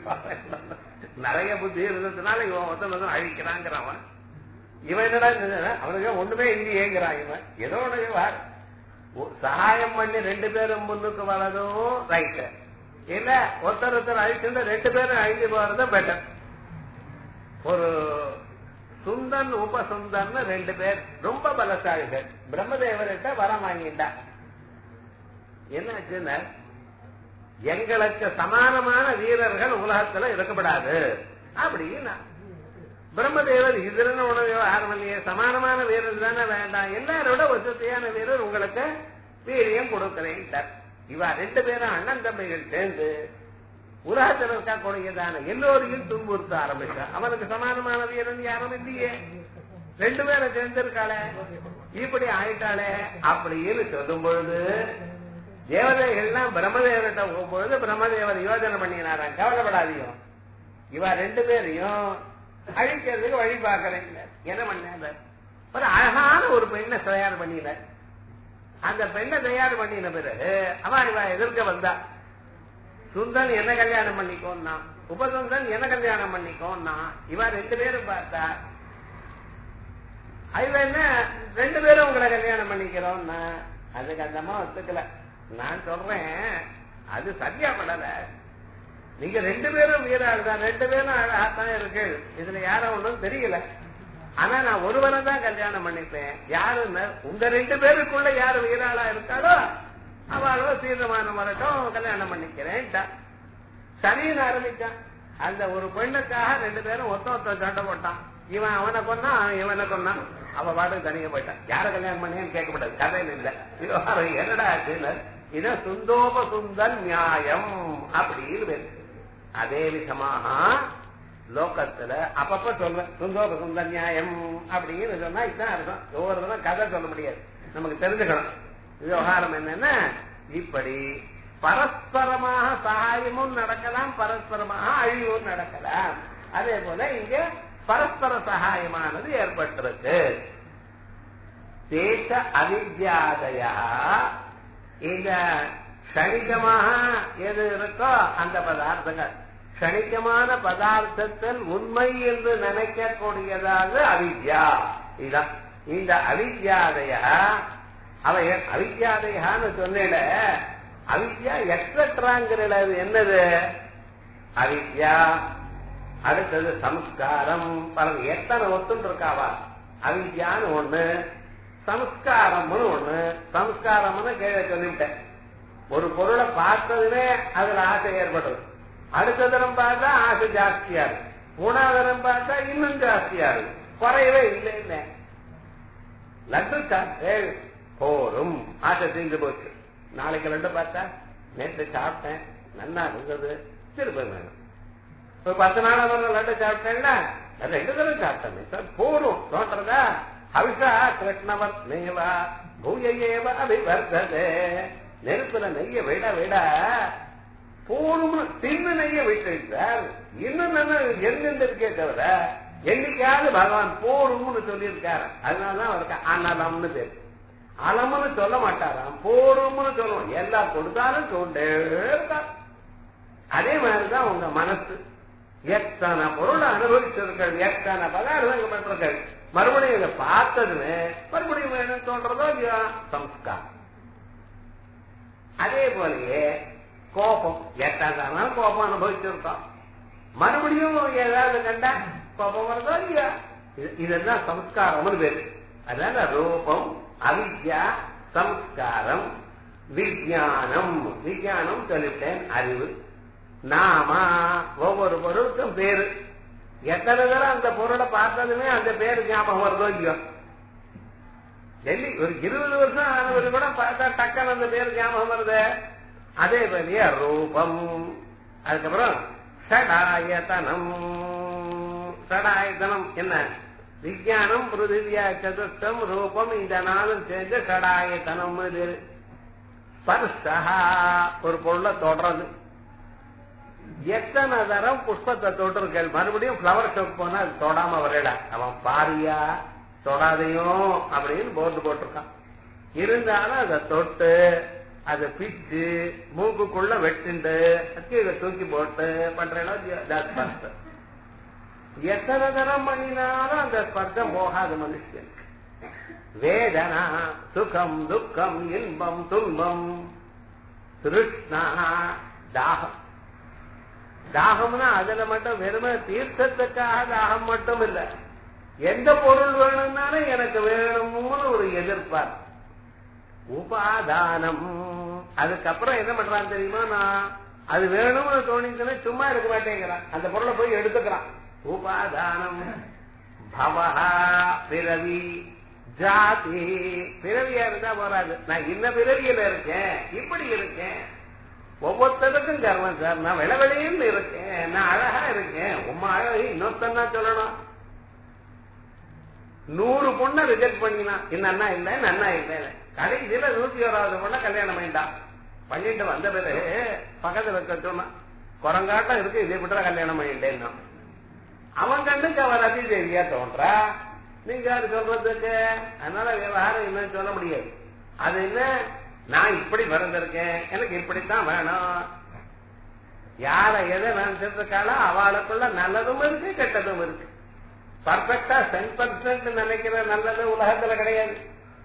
நிறைய புத்தி இருந்ததுனால இவன் ஒருத்தன் அழிக்கிறாங்கிறான். இவன் என்னடா அவனுக்கு ஒண்ணுமே இல்லையேங்கிறான். இவன் ஏதோ ஒண்ணு சகாயம் பண்ணி ரெண்டு பேரும் முன்னுக்கு வரதும் ரைட்டு, இல்ல ஒருத்தர் அழிச்சு ரெண்டு பேரும் அழிஞ்சு போறதும் பெட்டர். ஒரு சுந்தன் உபசுந்தன் ரெண்டு பேர் ரொம்ப பலசாலிகள், பிரம்மதேவர்கிட்ட வரம் வாங்கிட்டா. என்னாச்சுன்னா எங்களுக்கு சமானமான வீரர்கள் உலகத்துல இருக்கப்படாது அப்படின்னா பிரம்மதேவர் இதுன்னு உணவு ஆரம்பிய சமானமான வீரர் தானே வேண்டாம், எல்லாரோட வசதியான வீரர் உங்களுக்கு வீரியம் கொடுக்கிறேன். இவா ரெண்டு பேரும் அண்ணன் தம்பிகள் சேர்ந்து உலகத்தில் இருக்கக்கூடியதான எல்லோரையும் துன்புறுத்த ஆரம்பிச்சான். அவனுக்கு சமானமான வீரன் யாரும் இல்லையே, ரெண்டு பேரும் சேர்ந்திருக்காளே, இப்படி ஆயிட்டாளே அப்படின்னு சொல்லும் பொழுது தேவதைகள்லாம் பிரம்மதேவர்கிட்ட போகும்பொழுது பிரம்மதேவர் யோஜனை பண்ணினாராம், கவலைப்படாதீங்க, இவா ரெண்டு பேரையும் அழிக்கிறதுக்கு வழி பார்க்கறேன். என்ன பண்ண, ஒரு அழகான ஒரு பெண்ணை தயார் பண்ணின. அந்த பெண்ணை தயார் பண்ணின பிறகு அவன் இவ எதிர்க்க வந்தா, சுந்தன் என்ன கல்யாணம் பண்ணிக்கோன்னா, உபசுந்தன் என்ன கல்யாணம் பண்ணிக்கோன்னா, இவ ரெண்டு பேரும் பார்த்தா இவ என்ன ரெண்டு பேரும் உங்களை கல்யாணம் பண்ணிக்கிறோம்னா அதுக்கு அந்த அம்மா ஒத்துக்கல. நான் சொல்றேன் அது சரியா படல, நீங்க ரெண்டு பேரும் வீராள் தான், ரெண்டு பேரும் அழகாத்தான் இருக்கு, இதுல யாரும் ஒண்ணும் தெரியல, ஆனா நான் ஒருவரை தான் கல்யாணம் பண்ணிப்பேன். யாருன்னு உங்க ரெண்டு பேருக்குள்ள யாரு வீராளா இருக்காளோ அவளோ சீர்மானம் வரட்டும் கல்யாணம் பண்ணிக்கிறேன். சரின்னு ஆரம்பிச்சான். அந்த ஒரு பெண்ணுக்காக ரெண்டு பேரும் ஒத்த சண்டை போட்டான். இவன் அவனை கொன்னா, அவன் இவனை கொன்னான். அவ பாட்டுக்கு தனியா போயிட்டான். யார கல்யாணம் பண்ணியான்னு கேட்கப்படாது, கதையில இல்ல. என்னடா ஆச்சுன்னு இத சுந்தோப சுந்தன் நியாயம் அப்படின்னு பேரு. அதே விதமாக லோகத்துல அப்பப்ப சொல்றேன் சுந்தோப சுந்தர் நியாயம் அப்படின்னு சொன்னா இதுதான் அர்த்தம். ஒவ்வொரு கதை சொல்ல முடியாது, நமக்கு தெரிஞ்சுக்கணும். விவகாரம் என்னன்னா இப்படி பரஸ்பரமாக சகாயமும் நடக்கலாம், பரஸ்பரமாக அழிவும் நடக்கலாம். அதே போல இங்க பரஸ்பர சகாயமானது ஏற்பட்டிருக்கு. தேச அவித்யாதயா, இந்த க்ஷணிகமாக எது இருக்கோ அந்த பதார்த்தங்கள், க்ஷணிகமான பதார்த்தத்தில் உண்மை என்று நினைக்கக்கூடியதாக அவித்யா. இதுதான் இந்த அவித்யாதய. அவை அவித்யாதயான்னு சொன்ன அவித்யா எக்ஸட்ராங்கிறது என்னது? அவித்யா. அடுத்தது சம்ஸ்காரம். பாருங்க எத்தனை ஒத்துன்னு இருக்காவா. அவித்யான்னு ஒண்ணு, சம்ஸ்காரம்னு ஒண்ணு. சம்ஸ்காரம்னு கீழே சொல்லிவிட்டேன். ஒரு பொருளை பார்த்ததுமே அதுல ஆசை ஏற்படுது, அடுத்த தரம் பார்த்தா ஆசை ஜாஸ்தியா இருக்கு. மூணாவது பார்த்தா இன்னும் ஜாஸ்தியா இருக்கு, குறையவே இல்லை. லட்டு சாப்பிட்டேன் போரும், ஆசை தீர்ந்து போச்சு. நாளைக்கு லட்டு பார்த்தா நேற்று சாப்பிட்டேன் நல்லா இருந்தது, திரும்ப வேணும். இப்ப 10 நாள் லட்டு சாப்பிட்டேன்னா 2 தடவை சாப்பிட்டேன் சார் போரும் தோன்றதா? ஹவிஷா கிருஷ்ணவர் நேவா பூயேவ அபிவர்த்ததே. நெருப்புல நெய்ய விட விட போரும் தின்னு நெய்ய விட்டு சார் இன்னும் எங்கெந்த இருக்கே தவிர என்னைக்காவது பகவான் போரும்னு சொல்லியிருக்காரு. அதனாலதான் அவருக்கு அன்னதம்னு பேரு. அலம்னு சொல்ல மாட்டாராம், போரும்னு சொல்லுவோம். எல்லாம் கொடுத்தாலும் கொண்டே இருக்கார். அதே மாதிரிதான் உங்க மனசு. எத்தனை பொருளை அனுபவிச்சிருக்கள், எத்தனை பதார்த்தங்கள் பண்றீர்கள், மறுபடியும் இதை பார்த்ததுமே மறுபடியும் வேணும் தோன்றதோ இல்லையா? சம்ஸ்காரம். அதே போலயே கோபம், எட்டாம் கோபம் அனுபவிச்சிருக்கோம், மறுபடியும் ஏதாவது கண்டா கோபம் வருதோ இல்லையா? இதெல்லாம் சம்ஸ்காரம்னு பேரு. அதனால ரூபம், அவித்யா, சம்ஸ்காரம், விஞ்ஞானம். விஞ்ஞானம் சொல்லிட்டேன், அறிவு. நாமா, ஒவ்வொரு பொருளுக்கும் பேரு. எத்தனை தடவை அந்த பொருளை பார்த்ததுமே அந்த பேரு ஞாபகம் வருதோ இல்லையோ? டெல்லி ஒரு 20 வருஷம் ஆனவரு கூட பார்த்தா டக்குன்னு அந்த பேரு ஞாபகம் வருது. அதே போலயே ரூபம். அதுக்கப்புறம் ஷடாயத்தனம். ஷடாயத்தனம் என்ன? விஞ்ஞானம், பிருதிவியா, சதுர்த்தம், ரூபம், இந்த நாளும் சேர்ந்து ஷடாயத்தனம். ஸ்பர்ஷா, ஒரு பொருளை தொடர்றது. எத்தனை தரம் புஷ்பத்தை தொட்டிருக்க, மறுபடியும் பிளவர் ஷோக்கு போனா அது தொடாம வரல. அவன் பாரியா தொடாதையும் அப்படின்னு போட்டு போட்டிருக்கான். இருந்தாலும் அதை தொட்டு அதை பிச்சு மூக்குக்குள்ள வெட்டுண்டு கீழே தூக்கி போட்டு பண்றேன்னா எத்தனை தரம் பண்ணினாலும் அந்த ஸ்பர்ஷம் போகாது மனுஷன். வேதனா, சுகம், துக்கம், இன்பம், துன்பம், திருஷ்ணா, தாகம். தாகம்னா அதுல மட்டும் வெறுமை தீர்த்தத்துக்காக தாகம் மட்டும் இல்ல, எந்த பொருள் வேணும்னாலும் எனக்கு வேணும்னு ஒரு எதிர்பார்ப்பு. உபாதானம். அதுக்கப்புறம் என்ன பண்றான் தெரியுமா? நான் அது வேணும்னு தோணிச்சுன்னா சும்மா இருக்க மாட்டேங்கிறான், அந்த பொருளை போய் எடுத்துக்கிறான். உபாதானம். பவஹா, பிறவி, ஜாதி. பிறவியா இருந்தா போறாது, நான் இன்ன பிறவியில இருக்கேன், இப்படி இருக்கேன். ஒவ்வொருத்தருக்கும் கர்வம் சார், நான் விளவெளியில் இருக்கேன், நான் அழகா இருக்கேன். உமா அழகை இன்னொருத்தன்னா சொல்லணும். 100 பொண்ணை ரிஜெக்ட் பண்ணினா நன்னா இல்லை, நன்னா இல்லை. கடைசியில 101வது பொண்ணை கல்யாணம் பண்ணிட்டு வந்த பிறகு பக்கத்துல இருக்க சொன்னா குரங்காட்டம் இருக்கு, இதே விட்டு கல்யாணம் பண்ணிட்டேன்னா அவன் கண்ணுக்கு அவன் அதிதேவியா தோன்றா. நீங்க யாரு சொல்றதுக்கு? அதனால விவகாரம் என்னன்னு சொல்ல முடியாது. அது என்ன, நான் இப்படி பிறந்திருக்கேன், எனக்கு இப்படித்தான் வேணும். யார எதை நினைச்சிருக்காளோ அவளுக்குள்ள நல்லதும் இருக்கு, கெட்டதும் இருக்கு. பர்ஃபெக்டா 10% நினைக்கிற நல்லது உலகத்துல கிடையாது.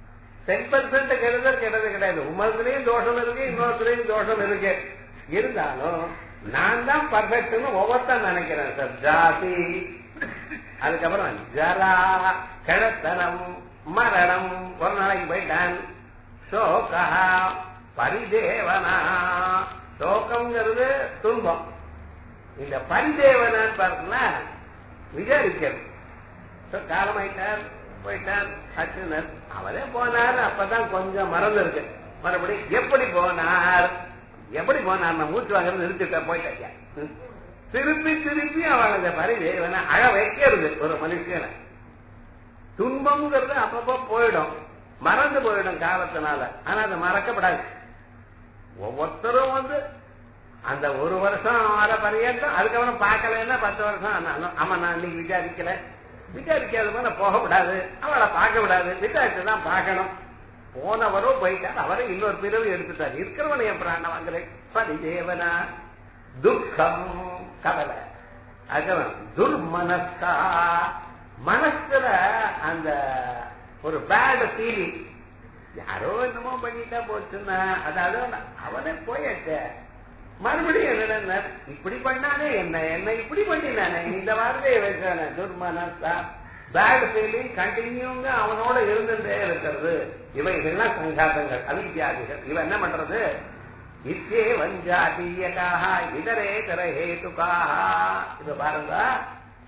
10% கெடுதல் கெட்டது கிடையாது. உமதுலயும் தோஷம் இருக்கு, இன்னொருத்தரையும் தோஷம் இருக்கு. இருந்தாலும் நான் தான் பர்ஃபெக்ட்னு ஒவ்வொருத்தன் நினைக்கிறேன் சார். ஜாதி, அதுக்கப்புறம் ஜரா, கிழத்தனம், மரணம், ஒரு நாளைக்கு போயிட்டான். சோகா, பரிதேவனா. சோகம்ங்கிறது துன்பம். இந்த பரிதேவனான்னு பார்த்தா விசாரிக்கிறது. காலமாயிட்டார், போயிட்டார், அச்சுனர், அவரே போனார். அப்பதான் கொஞ்சம் மறந்து இருக்கு. மறுபடியும் எப்படி போனார், எப்படி போனார், நான் மூச்சு வாங்குறது நிறுத்திட்ட, போயிட்டா. திருப்பி திருப்பி அவன் அந்த பரிதேவனை அழ வைக்கிறது ஒரு மனுஷனை. துன்பம்ங்கிறது அப்பப்போ போயிடும், மறந்து போயிடும் காலத்தினால. ஆனா அது மறக்கப்படாது. ஒவ்வொருத்தரும் அந்த 1 வருஷம் வர பரியந்தம், அதுக்கப்புறம் பார்க்கலன்னா 10 வருஷம் ஆனாலும் ஆமா நான் இன்னைக்கு விசாரிக்கல, விசாரிக்காத போல போகக்கூடாது, அவளை பார்க்க விடாது, விசாரிச்சுதான் பார்க்கணும். போனவரும் போயிட்டார், அவரை இன்னொரு பிறவி எடுத்துட்டார். இருக்கிறவனை என் பிராணம் வாங்குறேன். பரிதேவனா, துக்கம், கவலை. அதுக்கப்புறம் துர்மனஸ்கா, மனசுல அந்த ஒரு பேட் ஃபீலிங், யாரோ என்னமோ பண்ணிட்டா போச்சுன்னா அதாவது அவனே போயிட்ட. மறுபடியும் என்ன, இப்படி பண்ணானே, என்ன இப்படி பண்ணினானே, இந்த வார்த்தையை வச்சானே. துர்மனஸ்கா, பேட் ஃபீலிங் கண்டினியூங்க அவனோட இருந்துட்டே இருக்கிறது. இவைகள்லாம் சங்காதங்கள், அவித்யாதிகள். இவன் என்ன பண்றது? இத்தே வஞ்சாதீயகாக இதரே கரஹேதுகாக. இது பாருங்க,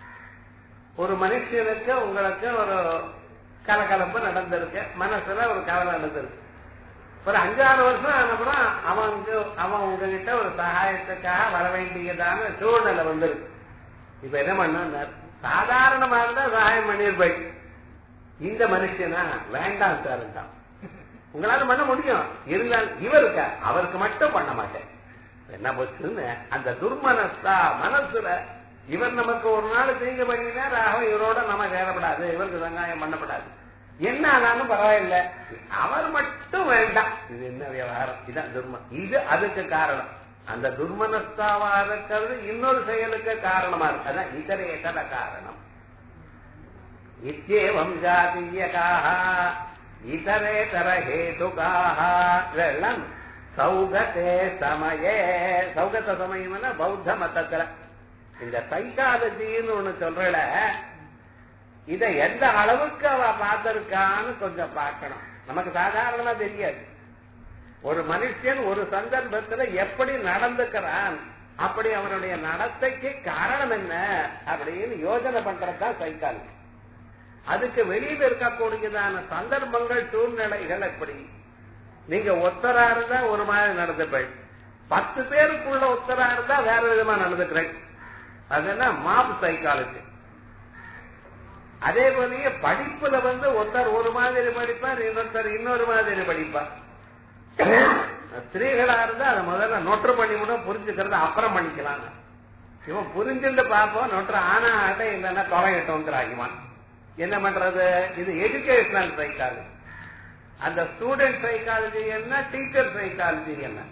ஒரு மனுஷனுக்கு உங்களுக்கு ஒரு கலகலப்பு நடந்திருக்கு, மனசுல ஒரு கவலை நடந்திருக்கு. ஒரு 5-6 வருஷம் ஆனப்புறம் அவன் உங்ககிட்ட ஒரு சகாயத்துக்காக வர வேண்டியதான சூழ்நிலை வந்திருக்கு. இப்ப என்ன பண்ண, சாதாரணமா இருந்தா சகாயம் பண்ணிருப்பாய். இந்த மனுஷனா வேண்டாம் சார், உங்களால பண்ண முடியும், இருந்தாலும் இவருக்கா அவருக்கு மட்டும் பண்ண மாட்டேன். என்ன போச்சுன்னு அந்த துர்மனஸ்தா மனசுல இவர் நமக்கு ஒரு நாள் தீங்கு பண்ணினார், இவரோட நம்ம சேரப்படாது, இவருக்கு சங்காயம் பண்ணப்படாது, என்ன ஆனாலும் பரவாயில்ல, அவர் மட்டும் வேண்டாம். இது என்ன விவகாரம்? இதான் துர்ம, இது அதுக்கு காரணம். அந்த துர்மனஸ்தாவா இருக்கிறது இன்னொரு செயலுக்கு காரணமா இருக்கு. அதான் இதரேதர காரணம். இத்யேவம் ஜாதீயகாஹ இதரேதர ஹேதுகாஹ. இதெல்லாம் சௌகதே சமயே. சௌகத சமயம் பௌத்த மதத்துல இந்த சைக்காலஜின்னு ஒண்ணு சொல்றல, இத எந்த அளவுக்கு அவ பார்த்திருக்கான்னு கொஞ்சம் பார்க்கணும். நமக்கு சாதாரணமா தெரியாது. ஒரு மனுஷன் ஒரு சந்தர்ப்பத்துல எப்படி நடந்துக்கிறான், அப்படி அவனுடைய நடத்தைக்கு காரணம் என்ன அப்படின்னு யோசனை பண்றதுதான் சைக்காலஜி. அதுக்கு வெளியில இருக்கக்கூடியதான சந்தர்ப்பங்கள் சூழ்நிலைகள் எப்படி, நீங்க ஒத்தரா இருந்தா ஒரு மாதிரி நடந்துப்பேன், 10 பேருக்குள்ள ஒத்தரா இருந்தா வேற விதமா நடந்துக்கிறேன். அதெல்லாம் மாப் சைக்காலஜி. அதே போலயே படிப்புல ஒருத்தர் ஒரு மாதிரி படிப்பார், இன்னொருத்தர் இன்னொரு மாதிரி படிப்பார். ஸ்திரீகளா இருந்தா அதை முதல்ல நொற்று பண்ணி கூட புரிஞ்சுக்கிறது அப்புறம் பண்ணிக்கலாம். இவன் புரிஞ்சுட்டு பார்ப்போம், நொற்று ஆனா ஆட்ட இல்லைன்னா தொலைகிட்டோங்கிற ஆகிவான். என்ன பண்றது? இது எஜுகேஷனல் சைக்காலஜி. அந்த ஸ்டூடெண்ட் சைக்காலஜி என்ன, டீச்சர் சைக்காலஜி என்ன?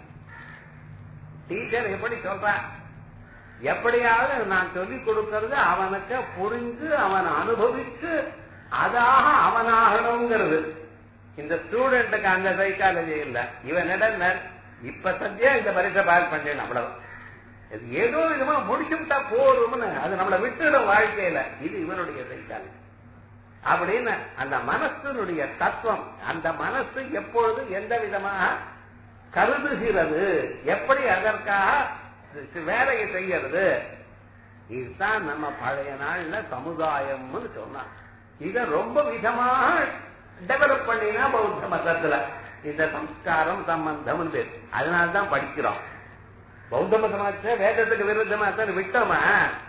டீச்சர் எப்படி சொல்ற, எப்படியாவது நான் சொல்லிக் கொடுக்கறது அவனுக்கு புரிஞ்சு அவன் அனுபவிச்சு அதாக அவனாகணுங்கிறது. இந்த ஸ்டூடெண்ட்டுக்கு அந்த சைக்காலஜி இல்ல. இவன் இப்ப சத்தியா இந்த பரிசை பாஸ் பண்ணேன், அவ்வளவு ஏதோ விதமா முடிச்சுட்டா போதும்னு அது நம்மளை விட்டுடும் வாழ்க்கையில. இது இவனுடைய சைக்காலஜி. அப்படின்னு அந்த மனசனுடைய தத்துவம், அந்த மனசு எப்பொழுது எந்த விதமாக கருதுகிறது, எப்படி அதற்காக வேலையை செய்யறது, இதுதான் நம்ம பழைய நாள்ல சமுதாயம்னு சொன்னா. இத ரொம்ப விதமாக டெவலப் பண்ணினா பௌத்த மதத்துல இந்த சம்ஸ்காரம் சம்பந்தம் பேர். அதனால்தான் படிக்கிறோம். பௌத்த மதமாச்ச வேதத்துக்கு விருத்தமா தான் விட்டோமா,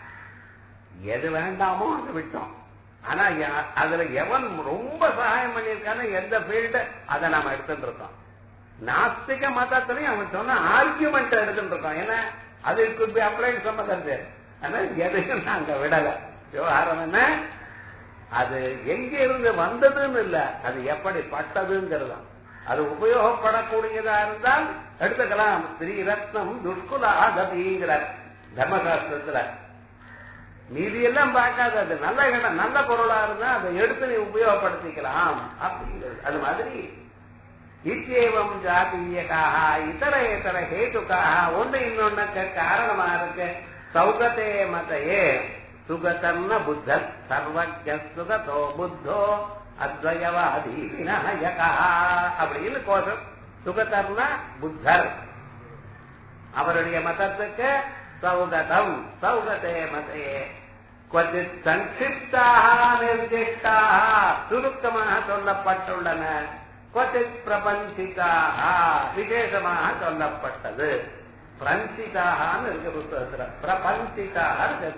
எது வேண்டாமோ அதை விட்டோம். ஆனா அதுல எவன் ரொம்ப சகாயம் பண்ணியிருக்கான எந்த ஃபீல்டு அதை நாம எடுத்துட்டு இருக்கோம். நாஸ்திக மதத்திலையும் அவன் சொன்ன ஆர்கியூமெண்ட் எடுத்துட்டு இருக்கோம். ஏன்னா அது could be applied சம்பந்தம் பேர். ஆனா எதையும் நாங்க விடல. விவகாரம் என்ன, அது எங்க இருந்து வந்ததுன்னு இல்ல, அது எப்படி பட்டதுங்கிறது. அது உபயோகப்படக்கூடியதா இருந்தால் எடுத்துக்கலாம். ஸ்ரீ ரத்னம் துஷ்குலாதீங்கிறார் தர்மசாஸ்திரத்துல. மீதி எல்லாம் பார்க்காது, அது நல்ல பொருளா இருந்தா அதை எடுத்து நீ உபயோகப்படுத்திக்கலாம் அப்படிங்கிறது. அது மாதிரி இத்தேவம் ஜாதீயகாக இதர ஹேதுக்காக ஒண்ணு இன்னொன்னுக்கு காரணமா இருக்கு. சௌகதே மதையே சுகதர்ன புத்தர் சர்வஜ சுகதோ புத்தோ அத்வயவாதி விநாயகா அப்படின்னு கோஷம். சுகதர்ன புத்தர் அவருடைய மதத்துக்கு சௌகதம் சௌகதே மதையே கொஞ்சம் சங்கிப்தாக நிர்திஷ்டாக சுருக்கமாக சொல்லப்பட்டுள்ளன, கொஞ்சம் பிரபஞ்சிதாக விசேஷமாக சொல்லப்பட்டது. பிரஞ்சிதாக இருக்கு புத்தகத்துல, பிரபஞ்சிதாக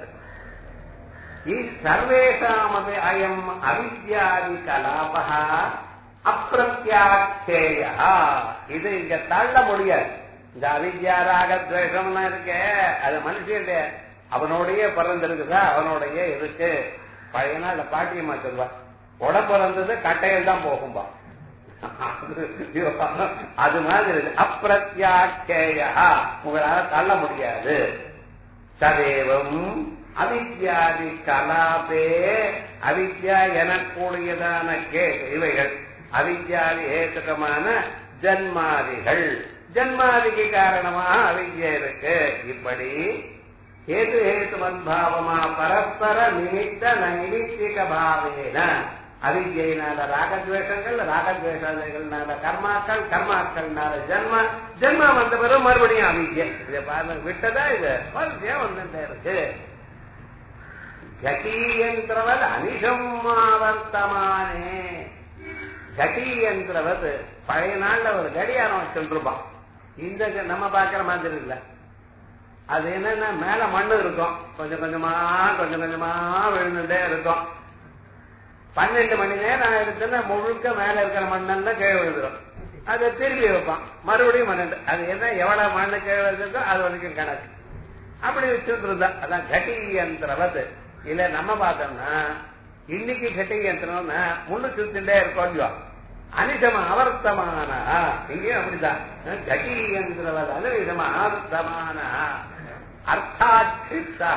சர்வேஷாமபி அயம் அவித்யாதி கலாபா அப்பிரத்யாட்சேய. இது இங்க தள்ள முடியாது. இந்த அவித்யா ராகத்வேஷம்லாம் இருக்க அது மனுஷன் அவனோடைய பிறந்திருக்குதா, அவனோடைய இருக்கு. பழைய நாள் பாட்டியம்மா சொல்வா, உட பிறந்தது கட்டையில் தான் போகும்பா. அது மாதிரி அப்பிரத்யாட்சேய, உங்களால தள்ள முடியாது. சதேவம் அவித்யாதி கலாபே, அவித்யா எனக்கூடியதான இவைகள் அவித்யாதி ஏகமான ஜன்மாதிகள், ஜன்மாதிக்கு காரணமாக அவித்யா இருக்கு. இப்படி ஹேது ஹேது மத்பாவமா பரஸ்பர நிமித்த நைமித்திக பாவேன அவித்யினால ராகத்வேஷங்கள், ராகத்வேஷங்கள்னால கர்மாக்கள், கர்மாக்கள்னால ஜன்மா, ஜன்மா வந்த பிறகு மறுபடியும் அவித்யை. இதை பாருங்க, விட்டதா இது வரிசையா வந்துட்டே இருக்கு. ஜகீயந்திரவத் அனிஷம் ஆவர்த்தமானே. ஜகீயந்திரவத் பழைய நாள்ல ஒரு கடியாரம் வச்சுருப்பான். இந்த நம்ம பாக்குற மாதிரி இல்ல. அது என்னன்னா மேல மண்ணு இருக்கும், கொஞ்சம் கொஞ்சமா விழுந்துட்டே இருக்கும். 12 மணி நேரம் இருக்குன்னா முழுக்க மேல இருக்கிற மண்ணெல்லாம் கீழே விழுந்துடும். அதை திருப்பி வைப்பான், மறுபடியும் 12. அது என்ன எவ்வளவு மண்ணு கீழே விழுந்தோ அது வரைக்கும் கணக்கு. அப்படி வச்சுட்டு இருந்தா அதான் கட்டி யந்திரவது. இல்ல நம்ம பார்த்தோம்னா இன்னைக்கு கட்டி யந்திரம்னா முன்னு சுத்திண்டே இருக்கோம். அனிஷம அவர்த்தமான இங்கேயும் அப்படிதான். கட்டி யந்திரவது அனிஷம அவர்த்தமான அர்த்தாட்சிப்தா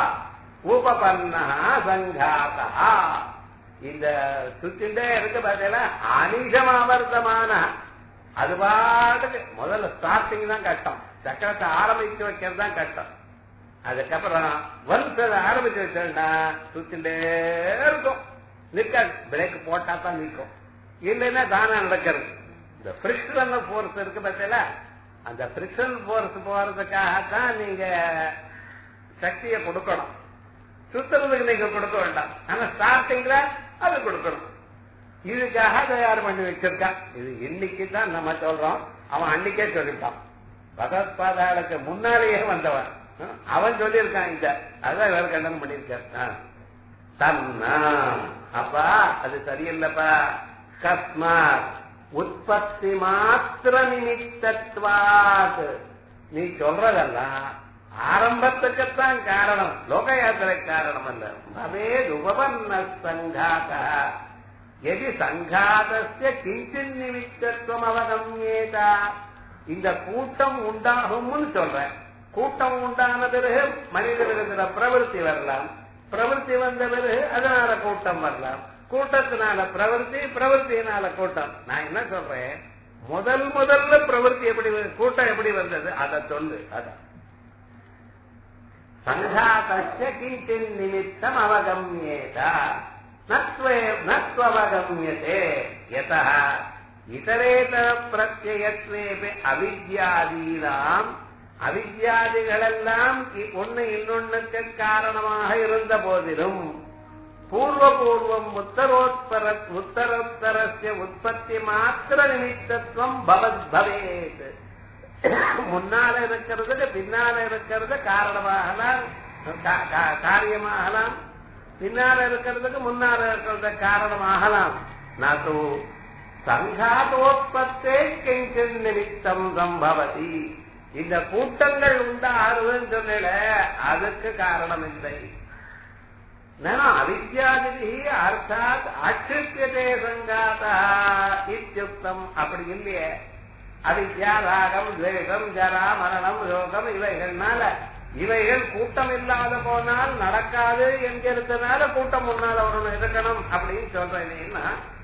உபபன்னா சங்காதா. இந்த சுத்திண்டே இருக்கு பார்த்தீங்களா, அனிஷம அவர்த்தமான. அது பாட்டுக்கு முதல்ல ஸ்டார்டிங் தான் கஷ்டம், சக்கரத்தை ஆரம்பிச்சு வைக்கிறது தான் கஷ்டம். அதுக்கப்புறம் ஒன்ஸ் அதை ஆரம்பிச்சு வச்சா சுத்திண்டே இருக்கும், நிற்காது. பிரேக் போட்டா தான் நிற்கும், இல்லைன்னா தானே நடக்கிறது. இந்த பிரிக்ஷன் போர்ஸ் இருக்கு பார்த்தீங்களா, அந்த பிரிக்ஷன் போர்ஸ் போறதுக்காகத்தான் நீங்க சக்தியை கொடுக்கணும். சுத்துறதுக்கு நீங்க கொடுக்க வேண்டாம், ஆனா ஸ்டார்டிங்ல அது கொடுக்கணும். இதுக்காக தயார் பண்ணி வச்சிருக்கான். இது இன்னைக்கு தான் நம்ம சொல்றோம், அவன் அன்னைக்கே சொல்லிட்டான். பகவத்பாதாளுக்கு முன்னாலேயே வந்தவன் அவன் சொல்லியிருக்கான். இந்த அதான் வேற கண்டனம் பண்ணிருக்கான். தன்னா அப்பா அது சரியில்லப்பா. கஸ்மாத் உற்பத்தி மாத்திர நிமித்தத்வாத். நீ சொல்றதெல்லாம் ஆரம்பத்துக்குத்தான் காரணம், லோக யாத்திரை காரணம் அல்ல. பவேத் உபபன்ன சங்காதா. எதி சங்காதஸ்ய கிஞ்சின் நிமித்தத்துவம் அவகம்யேதா. இந்த கூட்டம் உண்டாகும்னு சொல்றேன். கூட்டம் உண்டான பிறகு மனிதர்களுக்கு பிரவருத்தி வரலாம், பிரவருத்தி வந்த பிறகு அதனால கூட்டம் வரலாம், கூட்டத்தினால பிரவருத்தி, பிரவருத்தினால கூட்டம். நான் என்ன சொல்றேன், முதல்ல பிரவருத்தி எப்படி, கூட்டம் எப்படி வந்தது அதை சொல்லு. அதான் சங்காதஸ்ய கிஞ்சின் நிமித்தம் அவகம்யேதா நத்வவகம்யதே யதா இதரேதர பிரத்யயத்வேபி அவித்யாதீனாம். அவித்யாதிகளெல்லாம் ஒன்னு இன்னொன்னுக்கு காரணமாக இருந்த போதிலும் பூர்வபூர்வம் உத்தரோத்தரஸ்ய உற்பத்தி மாத்திர நிமித்தத்துவம் பவேத். முன்னால இருக்கிறதுக்கு பின்னால இருக்கிறது காரணமாகலாம், காரியமாகலாம். பின்னால இருக்கிறதுக்கு முன்னால இருக்கிறது காரணமாகலாம். நாத்து சங்காதோத்பத்தே கிஞ்சின் நிமித்தம் சம்பவதி. இந்த கூட்டங்கள் உண்டாகுதுன்னு சொல்லல, அதுக்கு காரணம் இல்லை. அவித்யாதி அர்த்தாத் ஆட்சிப்பியதே சங்காதா இத்யுக்தம். அப்படி இல்லையே. அவித்யா, ராகம், துவேஷம், ஜரா, மரணம், யோகம் இவைகள்னால இவைகள் கூட்டம் இல்லாத போனால் நடக்காது என்கிறதுனால கூட்டம் முன்னால் அவர்கள் இருக்கணும் அப்படின்னு சொல்றேன்னா,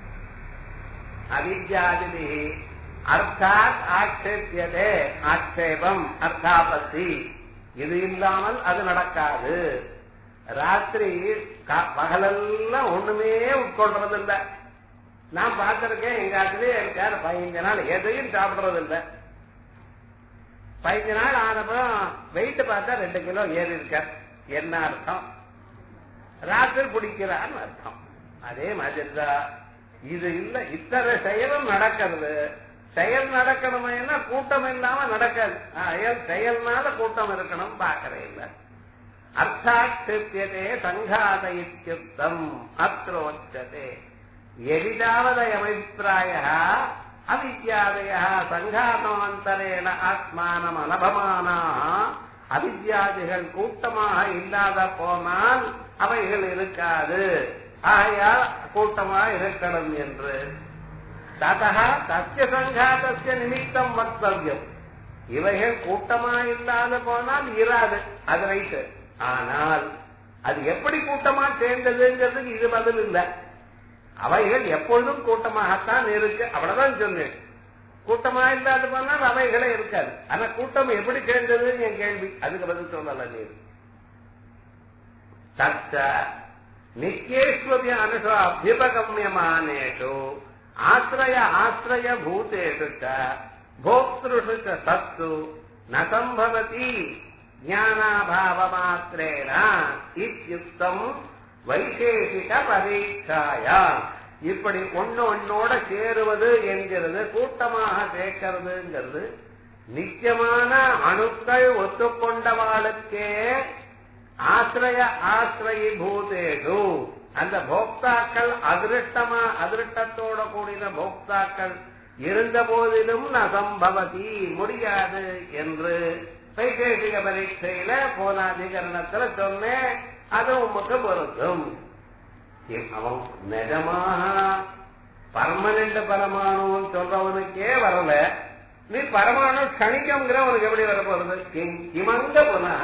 அவித்யாதி அர்த்தாத் ஆட்சேபியதே. ஆட்சேபம் அர்த்தாபத்தி, இது இல்லாமல் அது நடக்காது. ராத்திரி பகலெல்லாம் ஒண்ணுமே உட்கொள்றது இல்ல. நான் பார்த்திருக்கேன், எங்க ஆத்திலேயே இருக்காரு 15 நாள் எதையும் சாப்பிடுறது இல்ல. 15 நாள் ஆனப்புறம் வெயிட் பார்த்தா 2 கிலோ ஏறி இருக்கார். என்ன அர்த்தம்? ராத்திரி பிடிக்கிறான்னு அர்த்தம். அதே மாதிரிதான் இது இல்ல. இத்தனை செயலும் நடக்கிறது. செயல் நடக்கணும்னா கூட்டம் இல்லாம நடக்காது. செயல்னால கூட்டம் இருக்கணும் பாக்கிறேன் இல்ல. அர்த்தாட்சிப்பியதே சங்காத இத்யுக்தம் அத்ரோச்சதே. எதிதாவதயமபிப்பிராய அவித்யாதய சங்காதமந்தரேன ஆத்மானம் அனபமானா. அவித்யாதிகள் கூட்டமாக இல்லாத போனால் அவைகள் இருக்காது, ஆகையால் கூட்டமாக இருக்கணும் என்று. ததா தஸ்ய சங்காதஸ்ய நிமித்தம் வக்தவ்யம். இவைகள் கூட்டமா இல்லாத போனால் இராது, அது ரைட்டு. ஆனால் அது எப்படி கூட்டமா சேர்ந்ததுங்கிறதுக்கு இது பதில் இல்லை. அவைகள் எப்பொழுதும் கூட்டமாகத்தான் இருக்கு, அவ்வளவுதான் சொன்னேன். கூட்டமா இல்லாத போனால் அவைகளே இருக்காது. ஆனா கூட்டம் எப்படி சேர்ந்ததுன்னு என் கேள்வி, அதுக்கு பதில் சொல்லல நீர். தச்ச நித்யேஸ்வரி அனுஷ அபியுபகம்யமானேஷு ஆசிரய ஆசிரய பூதேஷு போக்திருஷு சத்து ந சம்பவதி ஞானாபாவ மாத்திரேன இத்யுக்தம் வைசேஷிக பரீட்சாயா. இப்படி ஒன்னோட சேருவது என்கிறது, கூட்டமாக சேர்க்கிறதுங்கிறது நிச்சயமான அணுக்கள் ஒத்துக்கொண்டவாளுக்கே ஆசிரிய ஆசிரயி பூதேஷு அந்த போக்தாக்கள் அதிருஷ்டத்தோட கூடின போக்தாக்கள் இருந்த போதிலும் நசம்பவதி முடியாது என்று வைசேஷிக பரீட்சையில போன அதிகரணத்துல சொன்னேன். அது உமக்கு பொருந்தும். அவன் நிஜமாக பர்மனன்ட் பரமாணு சொல்றவனுக்கே வரல, நீ பரமாணு கணிக்கம்ங்கிற உனக்கு எப்படி வர போறது? கிமங்க புனः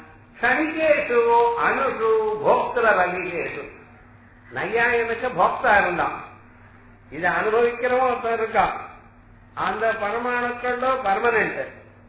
கணிகேஷு அணுஷு போக்திர ரகிகேஷு. நையாயனுக்கு போக்தா இருந்தான், இதை அனுபவிக்கிறவன் ஒருத்தன் இருக்கான். அந்த பரமாணுக்களோ பர்மனன்ட்,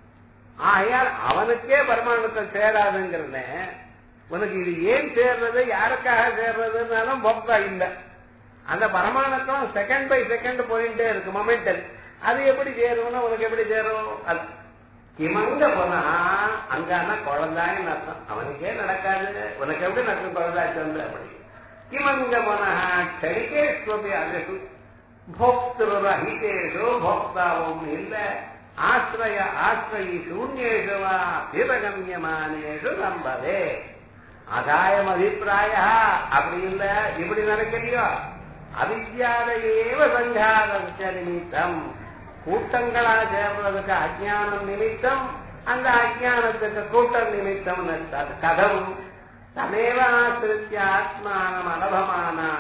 ஆகையால் அவனுக்கே பரமாணுக்கள் சேராதுங்கிறத உனக்கு இது ஏன் சேர்றது, யாருக்காக சேர்றதுனாலும் போக்தா இல்ல. அந்த பரமாணுக்களும் செகண்ட் பை செகண்ட் போயிட்டே இருக்கு மொமெண்டல். அது எப்படி சேரும்னா உனக்கு எப்படி சேரும்? அது கிமங்க போனா அங்கான குழந்தாயின்னு அர்த்தம். அவனுக்கே நடக்காது, உனக்கு எப்படி நடக்கும் குழந்தாச்சு வந்து அப்படி. கிமங்க போனா கடிகேஸ்வபி அகசு போக்திருரஹிதேஷு போக்தாவும் இல்ல ஆசிரிய ஆசிரயி சூன்யேஷுவா விவகமியமானேஷு நம்பவே அதாயம் அபிப்பிராய. அப்படி இல்ல, இப்படி நடக்கலையோ அவித்யாதையேவ சஞ்சாதச்ச நிமித்தம், கூட்டங்களா சேர்றதுக்கு அஜ்ஞானம் நிமித்தம், அந்த அஜ்ஞானத்துக்கு கூட்டம் நிமித்தம். கதம் தமேவ ஆசிரித்ய ஆத்மானம் அனுபமானா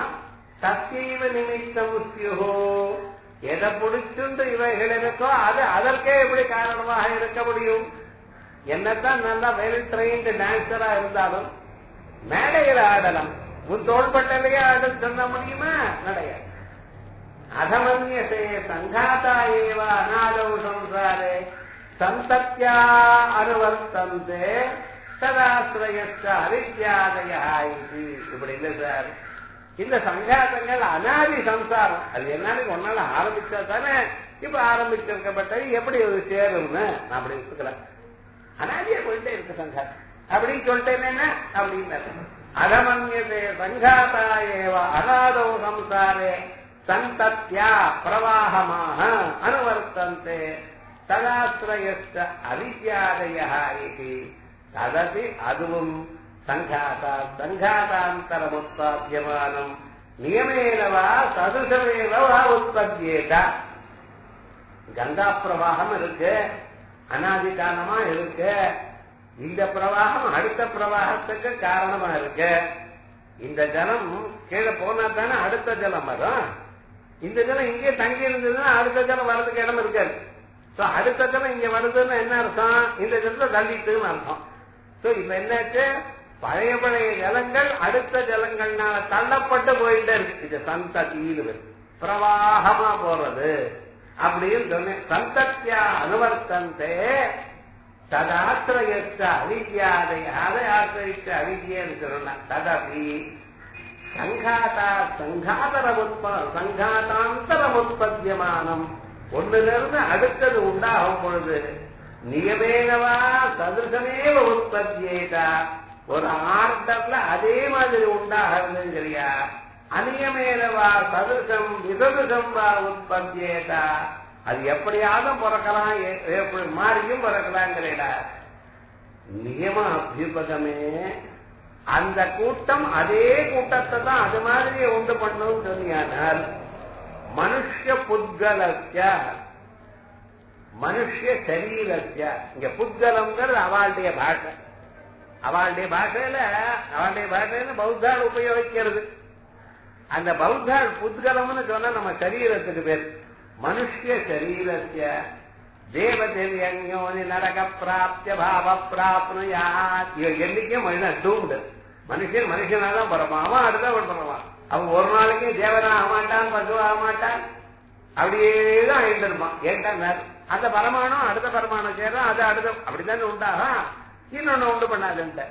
தத்தீவ நிமித்தம் ஸ்யுஹு. எதை பிடிச்சுண்டு இவைகள் இருக்கோ அது அதற்கே எப்படி காரணமாக இருக்க முடியும்? என்னத்தான் நல்லா வெல் ட்ரெயின்டு டான்சரா இருந்தாலும் மேடையில் ஆடலாம், உன் தோள்பட்டையிலேயே ஆடல் சொல்ல முடியுமா? கிடையாது. அதமன்யசே சங்காதா ஏவ அநாதௌ சம்சாரே சந்தத்யா அனுவர்த்தந்தே ததாஸ்ரயஸ்ய அவித்யாதயா இது. இப்படி இல்லை சார், இந்த சங்காதங்கள் அனாதி சம்சாரம். அது என்னன்னு ஒன்னால ஆரம்பிச்சா தானே இப்ப ஆரம்பிச்சிருக்கப்பட்டது, எப்படி அது சேரும்னு நான் அப்படி வச்சுக்கலாம். அனாதியா போயிட்டே இருக்கு சங்காதம் அப்படின்னு சொல்லிட்டேன் அப்படின்னு. அதமன்யதே சங்காதா ஏவ அநாதௌ சம்சாரே சந்தத்யா பிரவாகமாக அனுவர்த்தந்தே ததாஸ்ரயஸ்ய அவித்யாதயா இது. ததபி அதுவும் சங்காதாந்தரமுத்பாத்தியமானம் நியமேனவா சதுசமேவா உற்பத்தியேத. கங்கா பிரவாகம் இருக்கு, அனாதி காரணமா இருக்கு. இந்த பிரவாகம் அடுத்த பிரவாகத்துக்கு காரணமா இருக்கு. இந்த ஜலம் கீழே போனா தானே அடுத்த ஜலம் வரும். இந்த ஜலம் இங்கே தங்கி இருந்ததுன்னா அடுத்த ஜலம் வர்றதுக்கு இடம் இருக்காது. அடுத்த ஜலம் இங்க வருதுன்னு என்ன அர்த்தம்? இந்த ஜலத்தை தள்ளிட்டுன்னு அர்த்தம். இப்ப என்னாச்சு, பழைய பழைய ஜலங்கள் அடுத்த ஜலங்கள்னால தள்ளப்பட்டு போயிட்டே இருக்கு. இது சந்ததியில் பிரவாகமா போறது அப்படின்னு சொன்னேன். சந்தத்யா அனுவர்த்தந்தே ததாசிரயஸ்ய அவித்யாதை, அதை ஆசிரித்த அவித்யன்னு சொன்ன. ததபி சங்காதாந்தரமுத்பத்தியமானம், ஒன்னிலிருந்து அடுத்தது உண்டாகும் பொழுது நியமேனவா சதுசமேவ உற்பத்தியேதா, ஒரு ஆர்டர்ல அதே மாதிரி உண்டாகிறதுங்கிறியா? அநியமேனவா சதுசம் விசதுசம் வா உற்பத்தியேதா, அது எப்படியாவது பிறக்கலாம், எப்படி மாறியும் பிறக்கலாங்கிறா. நியம அபியுபகமே அந்த கூட்டம் அதே கூட்டத்தை தான் அது மாதிரியே உண்டு பண்ணும் சொன்னியானால் மனுஷ புத்கலஸ்ய மனுஷ சரீரஸ்ய. இங்க புத்கலம்ங்கிறது அவளுடைய பாஷை. அவளுடைய பாஷையில பௌத்தாள் உபயோகிக்கிறது. அந்த பௌத்தாள் புத்கலம்னு சொன்னா நம்ம சரீரத்துக்கு பேர். மனுஷ சரீரஸ்ய தேவதேவியோனி நரக பிராப்திய பாவ பிராப்னுயா. என்னைக்கே மனிதன் டூம்டு. மனுஷன் மனுஷனாதான் பிறப்பான், அவன் அடுத்தவன் பிறப்பான். அவன் ஒரு நாளைக்கு தேவனா ஆக மாட்டான், பசுவா ஆக மாட்டான், அப்படியேதான் எழுந்திருப்பான். ஏன்டா அந்த பரமானும் அடுத்த பரமானம் சேரும், அது அடுத்த அப்படித்தானே உண்டாகும், இன்னொன்னு உண்டு பண்ணாதுன்ட்டு.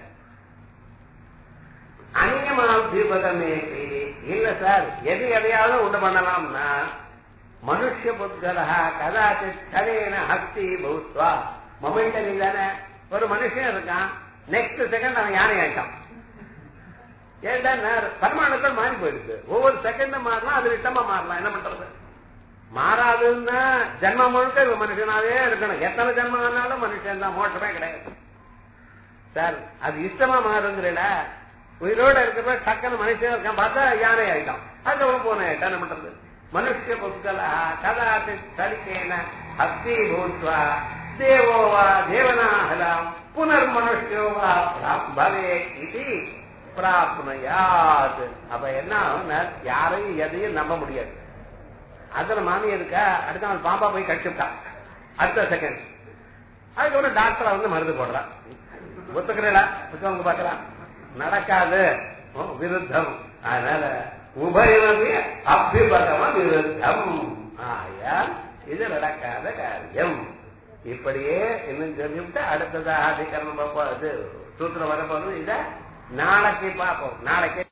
அந்நியமாபதமே இல்ல சார், எது எதையாவது உண்டு பண்ணலாம்னா மனுஷ புத்கலா கதாச்சித் கலேன ஹஸ்தி பூத்வா மொமெண்டலி தானே. ஒரு மனுஷன் இருக்கான், நெக்ஸ்ட் செகண்ட் அவன் யானை ஆயிட்டான். ஏன்டா பரமாணுக்கள் மாறி போயிடுது. ஒவ்வொரு செகண்டும் மாறலாம், அது ரிட்டமா மாறலாம். என்ன பண்றது? மாறாதுன்னா ஜென்மம் முழுக்க இவன் மனுஷனாவே இருக்கணும். எத்தனை ஜென்மம் ஆனாலும் மனுஷன் தான், மோட்டமே கிடையாது சார். அது இஷ்டமா மாறுங்கிறல. உயிரோட இருக்கிற டக்குன்னு மனுஷன் இருக்கான், பார்த்தா யானை ஆயிட்டான், அதுக்கப்புறம் போன ஆயிட்டான். என்ன பண்றது? மனுஷ புஷ்கலா கதாசி சரிக்கேன ஹஸ்தி பூத்வா தேவோவா தேவனாகலாம் புனர் மனுஷோவா பவே இது பிராப்னுயாத். அப்ப என்ன யாரையும் எதையும் நம்ப முடியாது. அதுல மாமி இருக்கா, அடுத்த நாள் பாம்பா போய் கடிச்சுட்டான், அடுத்த செகண்ட். அதுக்கப்புறம் டாக்டர் வந்து மருந்து போடுறான். ஒத்துக்கிறா புத்தவங்க பாக்கலாம், நடக்காது, விருத்தம். அதனால உபயமே அபிபதம விருத்தம். ஆயால் இது நடக்காத காரியம். இப்படியே இன்னும் சொல்லிவிட்டு அடுத்ததாக அதிகரணம் சூத்திரம் வரப்போது இத நாளைக்கு பார்ப்போம். நாளைக்கு